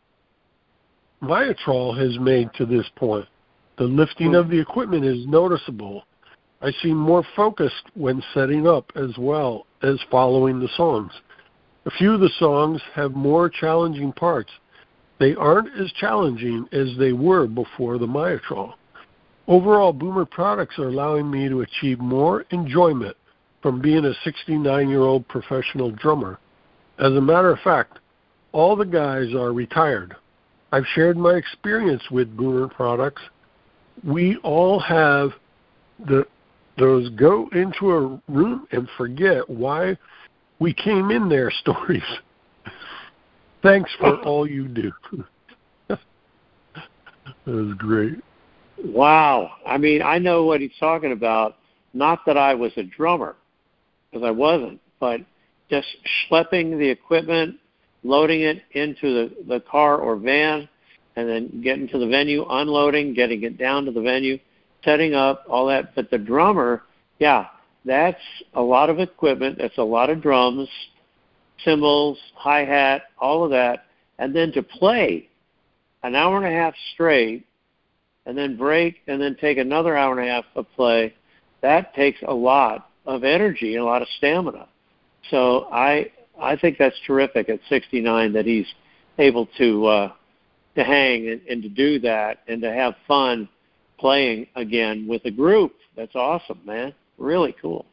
Myotrol has made to this point. The lifting of the equipment is noticeable. I seem more focused when setting up as well as following the songs. A few of the songs have more challenging parts. They aren't as challenging as they were before the Myotrol. Overall, Boomer products are allowing me to achieve more enjoyment from being a 69-year-old professional drummer. As a matter of fact, all the guys are retired. I've shared my experience with Boomer products. We all have those go into a room and forget why we came in there stories. Thanks for all you do. That was great. Wow. I mean, I know what he's talking about. Not that I was a drummer, because I wasn't, but just schlepping the equipment, loading it into the car or van, and then getting to the venue, unloading, getting it down to the venue, setting up, all that. But the drummer, yeah, that's a lot of equipment. That's a lot of drums, cymbals, hi-hat, all of that. And then to play an hour and a half straight and then break and then take another hour and a half of play, that takes a lot of energy and a lot of stamina. So I think that's terrific at 69 that he's able to hang and to do that and to have fun playing again with a group. That's awesome, man. Really cool.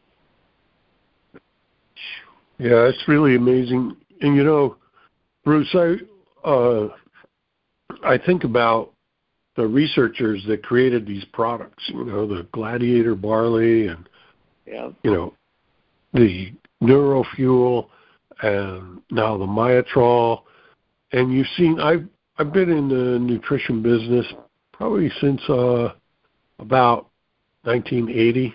Yeah, it's really amazing. And you know, Bruce, I think about the researchers that created these products. You know, the Gladiator barley and you know, the NeuroFuel and now the Myotrol. And you've seen I've been in the nutrition business probably since about 1980.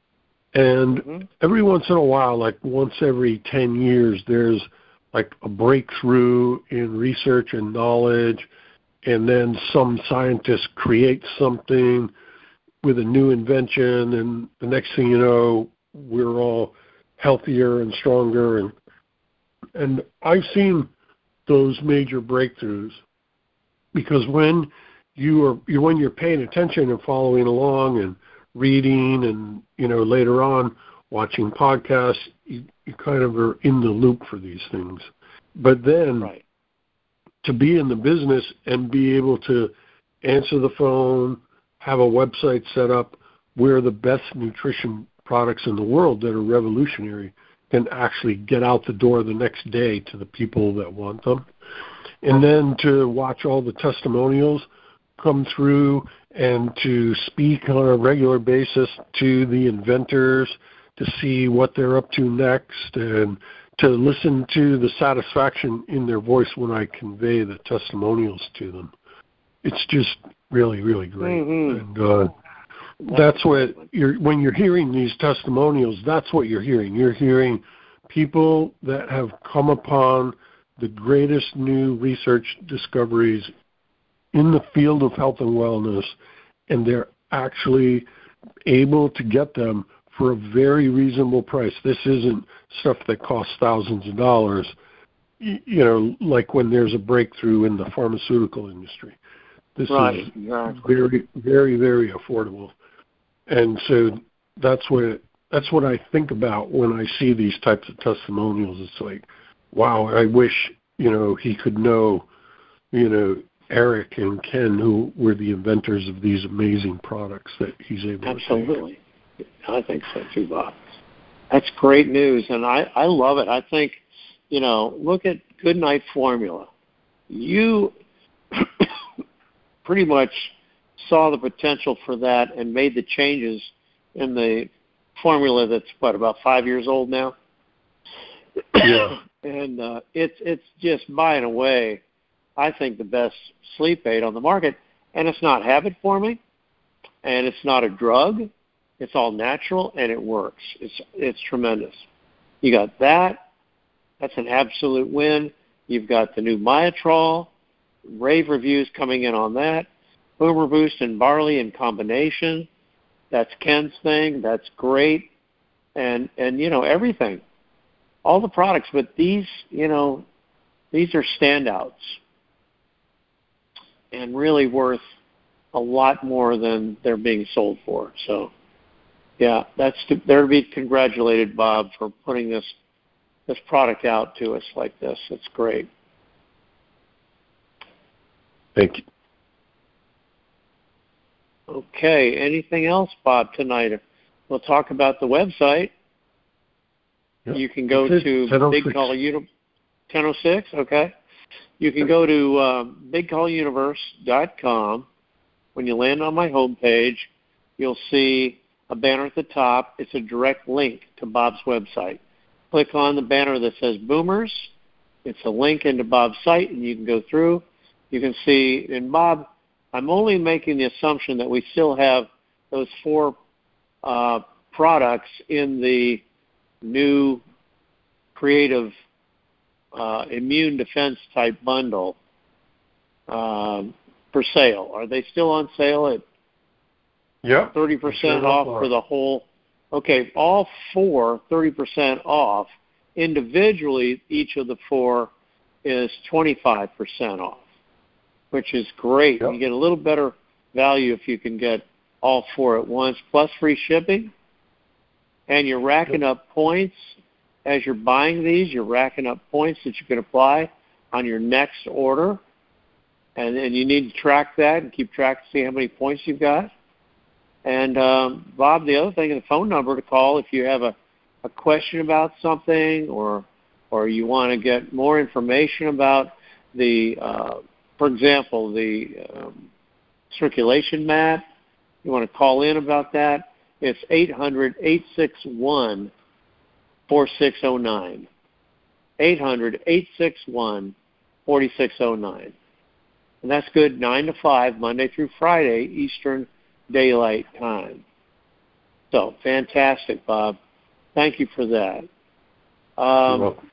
And every once in a while, like once every 10 years, there's like a breakthrough in research and knowledge, and then some scientist creates something with a new invention, and the next thing you know, we're all healthier and stronger. And I've seen those major breakthroughs because when you're paying attention and following along and reading and, you know, later on watching podcasts, you kind of are in the loop for these things. But then to be in the business and be able to answer the phone, have a website set up where the best nutrition products in the world that are revolutionary can actually get out the door the next day to the people that want them. And then to watch all the testimonials come through and to speak on a regular basis to the inventors to see what they're up to next and to listen to the satisfaction in their voice when I convey the testimonials to them. It's just really, really great. And that's what when you're hearing these testimonials, that's what you're hearing. You're hearing people that have come upon the greatest new research discoveries in the field of health and wellness, and they're actually able to get them for a very reasonable price. This isn't stuff that costs thousands of dollars, you know, like when there's a breakthrough in the pharmaceutical industry. This is very, very, very affordable. And so that's what I think about when I see these types of testimonials. It's like, wow, I wish, you know, he could know, you know, Eric and Ken, who were the inventors of these amazing products that he's able to Absolutely. I think so too, Bob. That's great news, and I love it. I think, you know, look at Goodnight Formula. You pretty much saw the potential for that and made the changes in the formula that's, about 5 years old now? Yeah. And it's just by and away, I think, the best sleep aid on the market. And it's not habit forming, and it's not a drug. It's all natural, and it works. It's tremendous. You got that. That's an absolute win. You've got the new Myotrol. Rave reviews coming in on that. Boomer Boost and barley in combination. That's Ken's thing. That's great. And you know, everything. All the products, but these, you know, these are standouts and really worth a lot more than they're being sold for. So, yeah, they're to be congratulated, Bob, for putting this product out to us like this. It's great. Thank you. Okay, anything else, Bob, tonight? We'll talk about the website. Yep. You can go to Big Call 1006, okay. You can go to bigcalluniverse.com. When you land on my homepage, you'll see a banner at the top. It's a direct link to Bob's website. Click on the banner that says Boomers. It's a link into Bob's site, and you can go through. You can see, and Bob, I'm only making the assumption that we still have those 4 products in the new creative immune defense type bundle for sale. Are they still on sale at 30% off for the whole? Okay, all 4, 30% off. Individually, each of the 4 is 25% off, which is great. Yep. You get a little better value if you can get all 4 at once, plus free shipping. And you're racking up points as you're buying these. You're racking up points that you can apply on your next order. And you need to track that and keep track to see how many points you've got. And, Bob, the other thing is the phone number to call if you have a question about something or you want to get more information about the, for example, the circulation mat. You want to call in about that. It's 800-861-4609. 800-861-4609. And that's good 9 to 5, Monday through Friday, Eastern Daylight Time. So, fantastic, Bob. Thank you for that. You're welcome.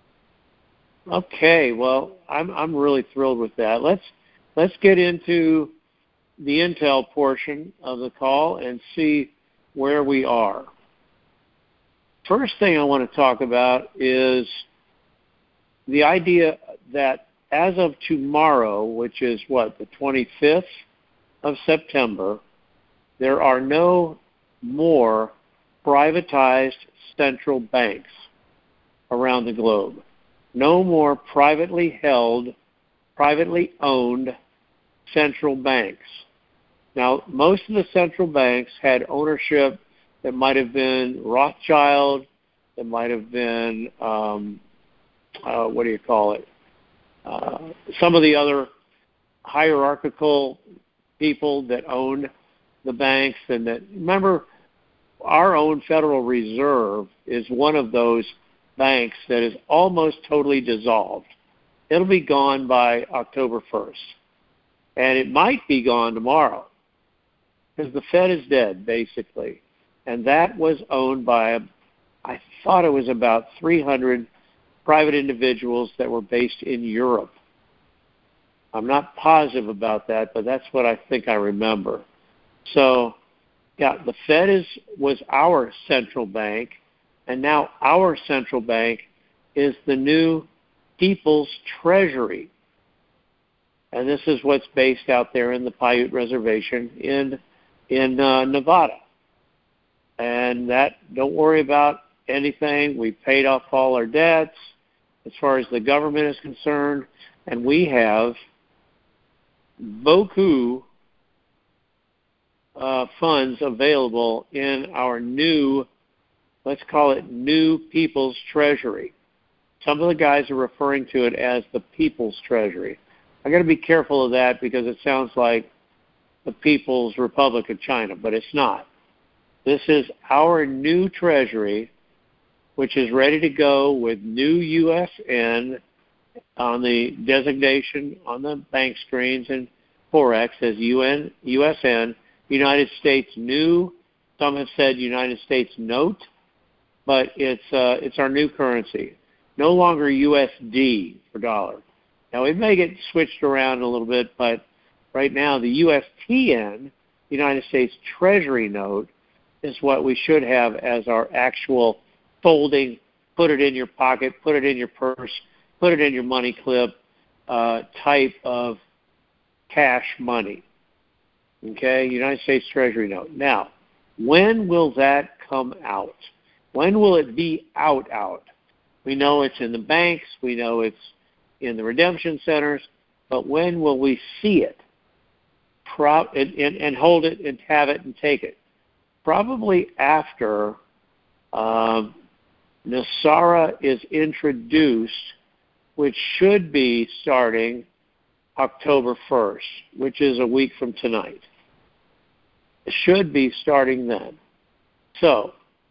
Okay, well, I'm really thrilled with that. Let's get into the intel portion of the call and see where we are. First thing I want to talk about is the idea that as of tomorrow, which is the 25th of September, there are no more privatized central banks around the globe. No more privately held, privately owned central banks. Now, most of the central banks had ownership that might have been Rothschild, that might have been, some of the other hierarchical people that owned the banks. And that, remember, our own Federal Reserve is one of those banks that is almost totally dissolved. It'll be gone by October 1st. And it might be gone tomorrow because the Fed is dead, basically. And that was owned by, I thought it was about 300 private individuals that were based in Europe. I'm not positive about that, but that's what I think I remember. So, yeah, the Fed was our central bank, and now our central bank is the new People's Treasury. And this is what's based out there in the Paiute Reservation in Nevada. And that, don't worry about anything. We've paid off all our debts as far as the government is concerned, and we have beaucoup funds available in our new, let's call it new People's Treasury. Some of the guys are referring to it as the People's Treasury. I got to be careful of that because it sounds like the People's Republic of China, but it's not. This is our new Treasury, which is ready to go with new USN on the designation on the bank screens and Forex as USN, United States new. Some have said United States note, but it's our new currency. No longer USD for dollar. Now, it may get switched around a little bit, but right now the USTN, United States Treasury note, is what we should have as our actual folding, put it in your pocket, put it in your purse, put it in your money clip type of cash money. Okay, United States Treasury note. Now, when will that come out? When will it be out? We know it's in the banks. We know it's in the redemption centers. But when will we see it? And hold it and have it and take it? Probably after NESARA is introduced, which should be starting October 1st, which is a week from tonight. It should be starting then. So,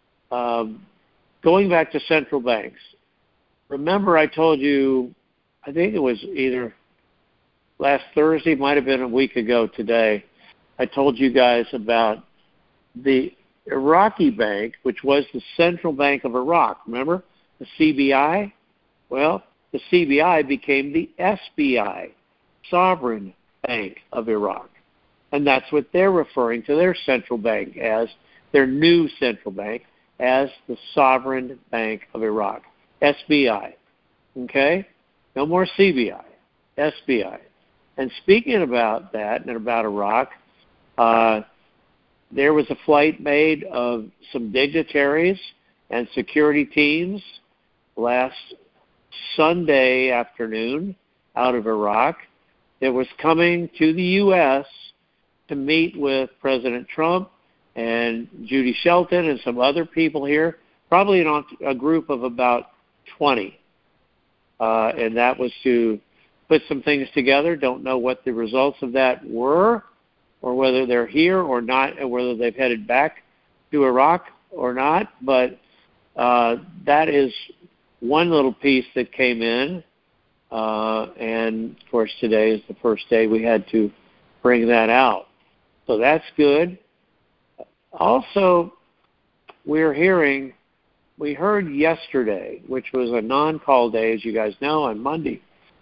going back to central banks, remember I told you, I think it was either last Thursday, might have been a week ago today, I told you guys about the Iraqi bank, which was the Central Bank of Iraq. Remember? The CBI? Well, the CBI became the SBI, Sovereign Bank of Iraq. And that's what they're referring to their central bank as, their new central bank, as the Sovereign Bank of Iraq, SBI. Okay? No more CBI, SBI. And speaking about that and about Iraq, there was a flight made of some dignitaries and security teams last Sunday afternoon out of Iraq that was coming to the U.S. to meet with President Trump and Judy Shelton and some other people here, probably a group of about 20. And that was to put some things together. Don't know what the results of that were, or whether they're here or not, and whether they've headed back to Iraq or not. But that is one little piece that came in. And, of course, today is the first day we had to bring that out. So that's good. Also, we heard yesterday, which was a non-call day, as you guys know, on Monday,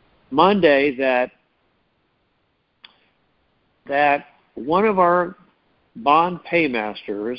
that one of our bond paymasters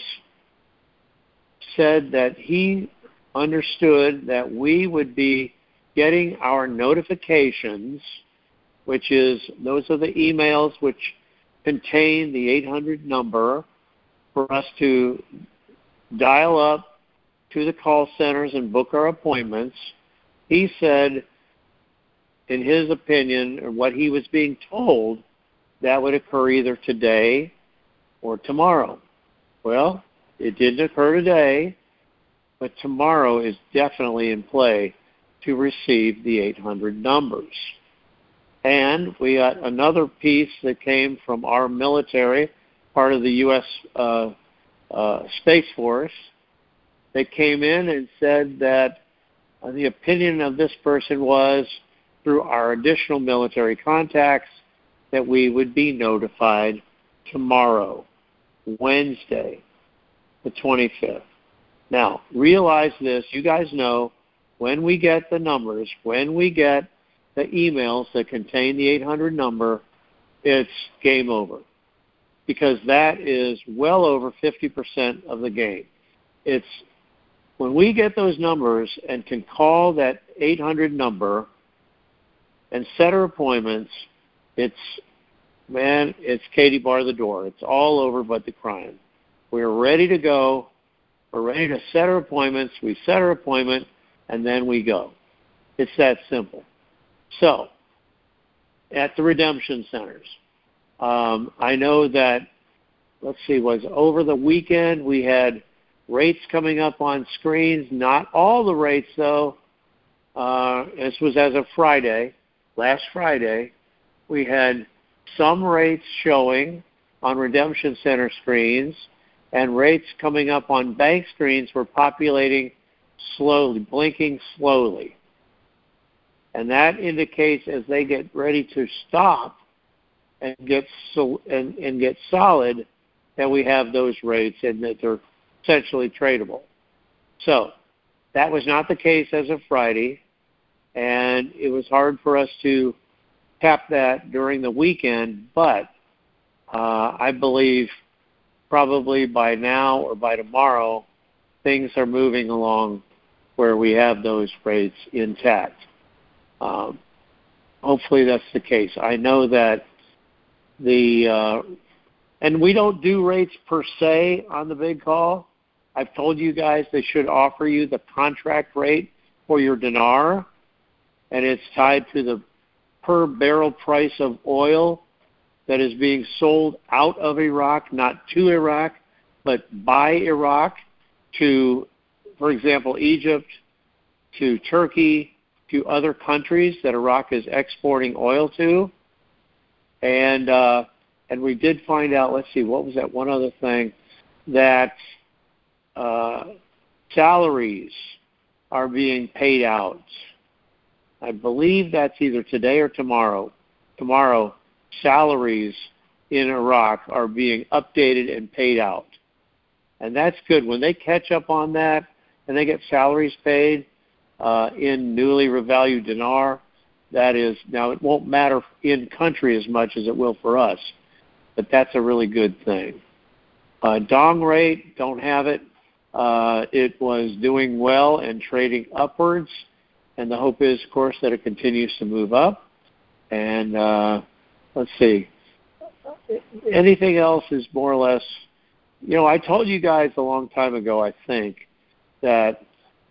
said that he understood that we would be getting our notifications, which is, those are the emails which contain the 800 number for us to dial up to the call centers and book our appointments. He said, in his opinion, or what he was being told, that would occur either today or tomorrow. Well, it didn't occur today, but tomorrow is definitely in play to receive the 800 numbers. And we got another piece that came from our military, part of the U.S. Space Force, that came in and said that the opinion of this person was, through our additional military contacts, that we would be notified tomorrow, Wednesday, the 25th. Now, realize this. You guys know, when we get the numbers, when we get the emails that contain the 800 number, it's game over, because that is well over 50% of the game. It's when we get those numbers and can call that 800 number and set our appointments, it's Katie bar the door. It's all over but the crying. We're ready to go. We're ready to set our appointments. We set our appointment, and then we go. It's that simple. So, at the redemption centers, I know that, was over the weekend we had rates coming up on screens. Not all the rates, though. This was as of Friday. Last Friday, we had some rates showing on redemption center screens, and rates coming up on bank screens were populating slowly, blinking slowly. And that indicates, as they get ready to stop and get solid, that we have those rates and that they're essentially tradable. So that was not the case as of Friday, and it was hard for us to tap that during the weekend, but I believe probably by now or by tomorrow, things are moving along where we have those rates intact. Hopefully that's the case. I know that and we don't do rates per se on the big call. I've told you guys they should offer you the contract rate for your dinar, and it's tied to the per barrel price of oil that is being sold out of Iraq, not to Iraq, but by Iraq to, for example, Egypt, to Turkey, to other countries that Iraq is exporting oil to. And we did find out, let's see, what was that one other thing, that salaries are being paid out. I believe that's either today or tomorrow. Tomorrow, salaries in Iraq are being updated and paid out. And that's good. When they catch up on that and they get salaries paid in newly revalued dinar, that is, now it won't matter in country as much as it will for us, but that's a really good thing. Dong rate, don't have it. It was doing well and trading upwards, and the hope is, of course, that it continues to move up. And let's see. Anything else is more or less, I told you guys a long time ago, I think, that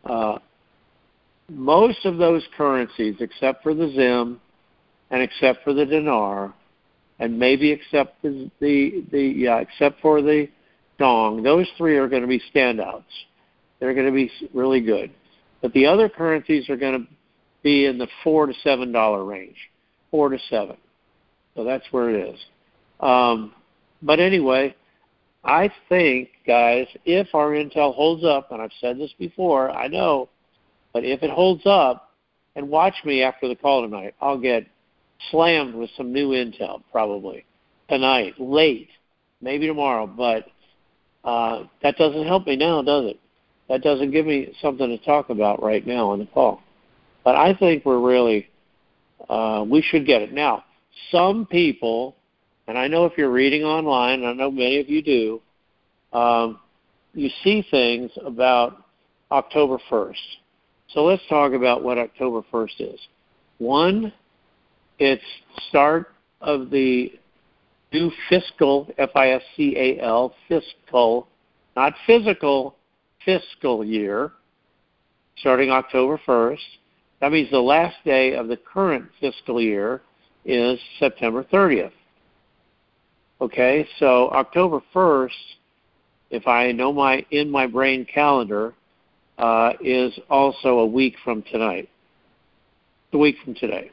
most of those currencies, except for the Zim and except for the dinar, and maybe except except for the Dong, those three are going to be standouts. They're going to be really good. But the other currencies are going to be in the $4 to $7 range, 4 to 7. So that's where it is. But anyway, I think, guys, if our intel holds up, and I've said this before, I know, but if it holds up, and watch me after the call tonight, I'll get slammed with some new intel probably tonight, late, maybe tomorrow, but that doesn't help me now, does it? That doesn't give me something to talk about right now on the call. But I think we're really, we should get it. Now, some people, and I know if you're reading online, and I know many of you do, you see things about October 1st. So let's talk about what October 1st is. One, it's start of the new fiscal, F-I-S-C-A-L, fiscal, not physical, fiscal year, starting October 1st. That means the last day of the current fiscal year is September 30th. Okay, so October 1st, if I know in my brain calendar, is also a week from tonight. A week from today.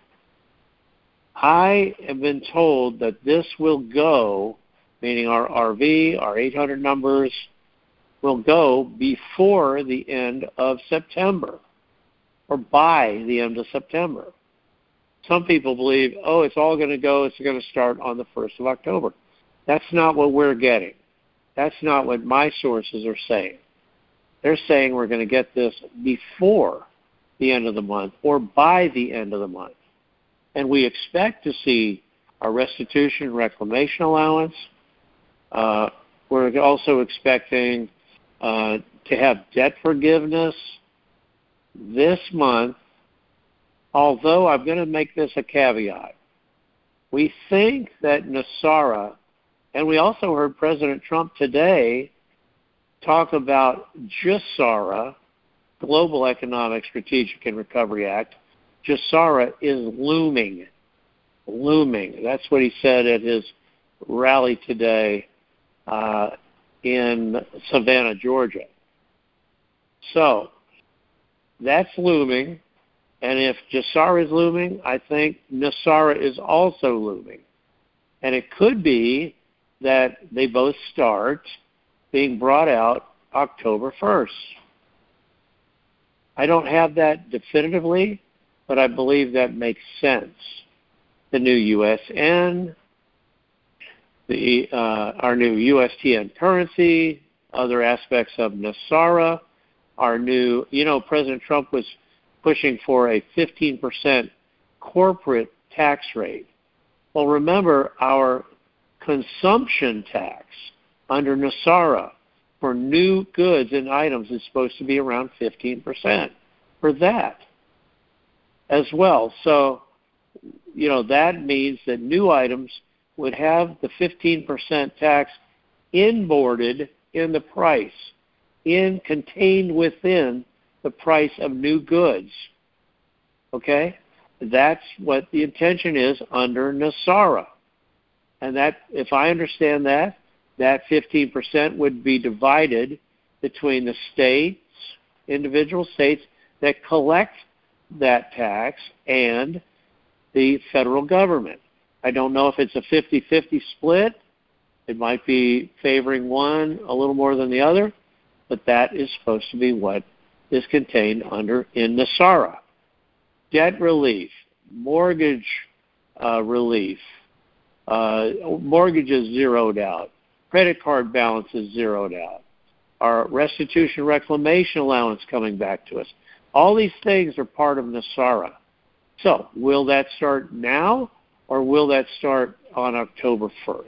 I have been told that this will go, meaning our RV, our 800 numbers, will go before the end of September, or by the end of September. Some people believe, it's all going to go, it's going to start on the 1st of October. That's not what we're getting. That's not what my sources are saying. They're saying we're going to get this before the end of the month or by the end of the month. And we expect to see a restitution reclamation allowance. We're also expecting to have debt forgiveness this month, although I'm going to make this a caveat. We think that NESARA, and we also heard President Trump today talk about GESARA, Global Economic Strategic and Recovery Act. GESARA is looming. That's what he said at his rally today in Savannah, Georgia. So that's looming. And if GESARA is looming, I think NESARA is also looming. And it could be that they both start being brought out October 1st. I don't have that definitively, but I believe that makes sense. The new USN, our new USTN currency, other aspects of NESARA, our new, President Trump was pushing for a 15% corporate tax rate. Well, remember, our consumption tax under NESARA for new goods and items is supposed to be around 15% for that as well. So, that means that new items would have the 15% tax inboarded in the price, contained within the price of new goods. Okay? That's what the intention is under NESARA. And that, if I understand that 15% would be divided between the states, individual states, that collect that tax and the federal government. I don't know if it's a 50-50 split. It might be favoring one a little more than the other, but that is supposed to be what is contained in NESARA. Debt relief, mortgage relief, mortgages zeroed out, credit card balances zeroed out, our restitution reclamation allowance coming back to us. All these things are part of NESARA. So will that start now or will that start on October 1st?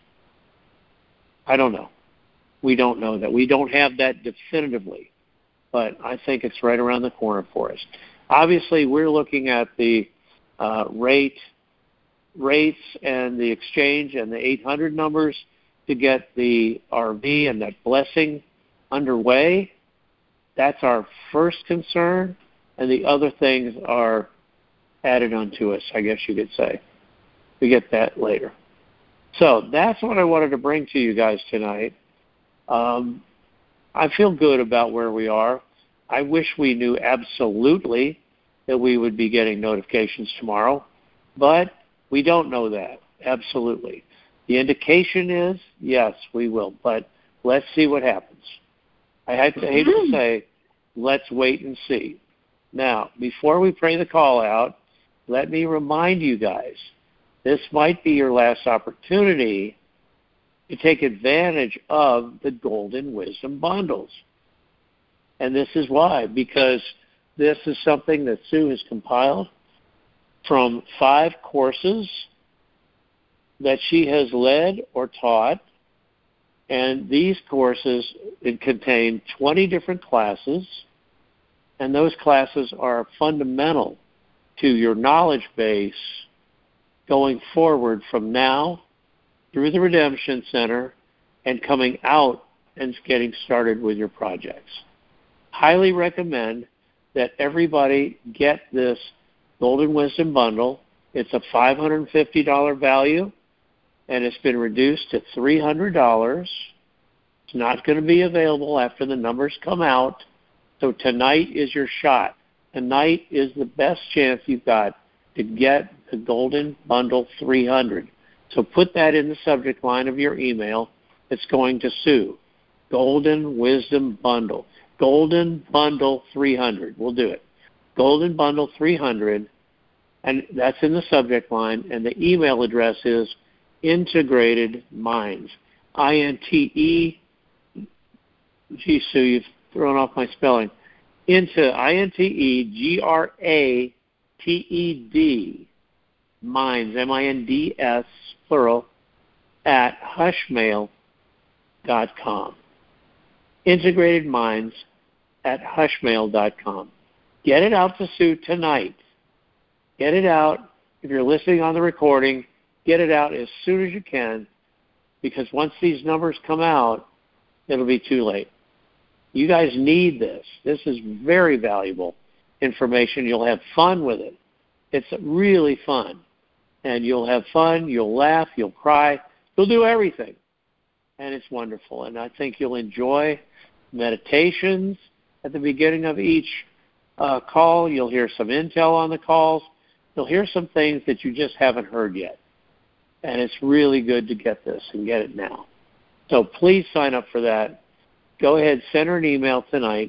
I don't know. We don't know that. We don't have that definitively, but I think it's right around the corner for us. Obviously, we're looking at the rates and the exchange and the 800 numbers to get the RV and that blessing underway. That's our first concern, and the other things are added onto us, I guess you could say. We get that later. So that's what I wanted to bring to you guys tonight. I feel good about where we are. I wish we knew absolutely that we would be getting notifications tomorrow, but we don't know that, absolutely. The indication is, yes, we will, but let's see what happens. I hate to say, let's wait and see. Now, before we pray the call out, let me remind you guys, this might be your last opportunity to take advantage of the Golden Wisdom Bundles. And this is why, because this is something that Sue has compiled from 5 courses that she has led or taught. And these courses contain 20 different classes, and those classes are fundamental to your knowledge base going forward from now through the Redemption Center and coming out and getting started with your projects. Highly recommend that everybody get this Golden Wisdom Bundle. It's a $550 value, and it's been reduced to $300. It's not going to be available after the numbers come out. So tonight is your shot. Tonight is the best chance you've got to get the Golden Bundle 300. So put that in the subject line of your email. It's going to Sue. Golden Wisdom Bundle. Golden Bundle 300. We'll do it. Golden Bundle 300. And that's in the subject line. And the email address is Integrated Minds. INTE. Gee, Sue, you've thrown off my spelling. INTEGRATED. Minds, MINDS, plural, at hushmail.com. Integrated Minds at hushmail.com. Get it out to Sue tonight. Get it out. If you're listening on the recording, get it out as soon as you can, because once these numbers come out, it'll be too late. You guys need this. This is very valuable information. You'll have fun with it. It's really fun. And you'll have fun, you'll laugh, you'll cry, you'll do everything. And it's wonderful. And I think you'll enjoy meditations at the beginning of each call. You'll hear some intel on the calls. You'll hear some things that you just haven't heard yet. And it's really good to get this and get it now. So please sign up for that. Go ahead, send her an email tonight,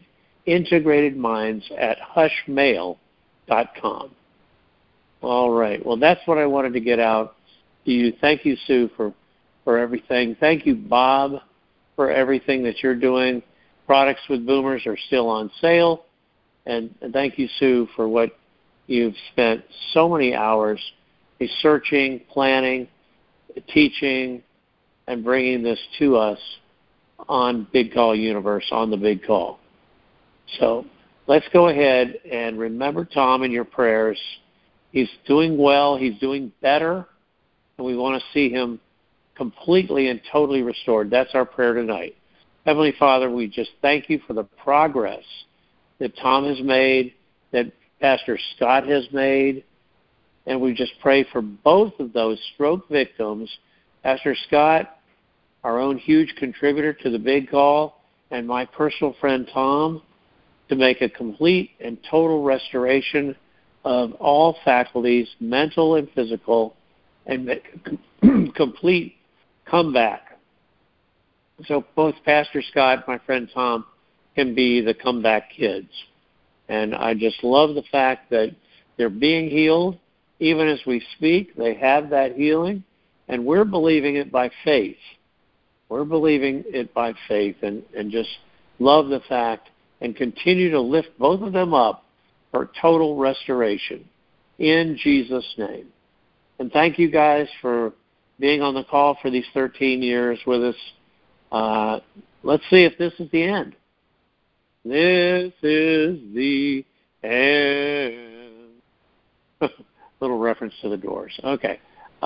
integratedminds@hushmail.com. All right. Well, that's what I wanted to get out to you. Thank you, Sue, for everything. Thank you, Bob, for everything that you're doing. Products with Boomers are still on sale. And thank you, Sue, for what you've spent so many hours researching, planning, teaching, and bringing this to us on Big Call Universe, on the Big Call. So let's go ahead and remember Tom in your prayers. He's doing well. He's doing better. And we want to see him completely and totally restored. That's our prayer tonight. Heavenly Father, we just thank you for the progress that Tom has made, that Pastor Scott has made. And we just pray for both of those stroke victims, Pastor Scott, our own huge contributor to the Big Call, and my personal friend Tom. to make a complete and total restoration of all faculties, mental and physical, and make a complete comeback. So both Pastor Scott and my friend Tom can be the comeback kids. And I just love the fact that they're being healed. Even as we speak, they have that healing, and we're believing it by faith. We're believing it by faith, and just love the fact and continue to lift both of them up for total restoration in Jesus' name. And thank you guys for being on the call for these 13 years with us. Let's see if this is the end. This is the end. Little reference to the Doors. Okay.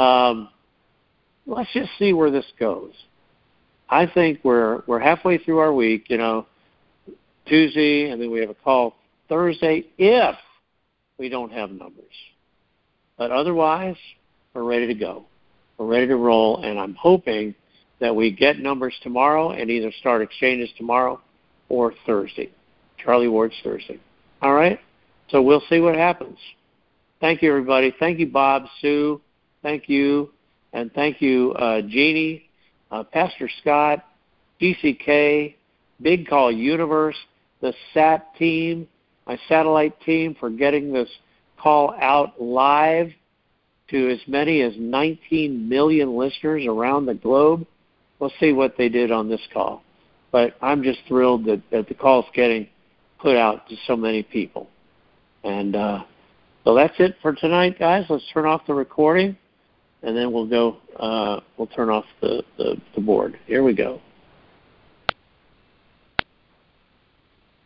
Let's just see where this goes. I think we're halfway through our week, Tuesday, and then we have a call Thursday if we don't have numbers. But otherwise, we're ready to go. We're ready to roll, and I'm hoping that we get numbers tomorrow and either start exchanges tomorrow or Thursday. Charlie Ward's Thursday. All right? So we'll see what happens. Thank you, everybody. Thank you, Bob, Sue. Thank you. And thank you, Jeannie, Pastor Scott, GCK, Big Call Universe, the SAT team, my satellite team for getting this call out live to as many as 19 million listeners around the globe. We'll see what they did on this call. But I'm just thrilled that the call's getting put out to so many people. And so that's it for tonight, guys. Let's turn off the recording, and then we'll turn off the board. Here we go.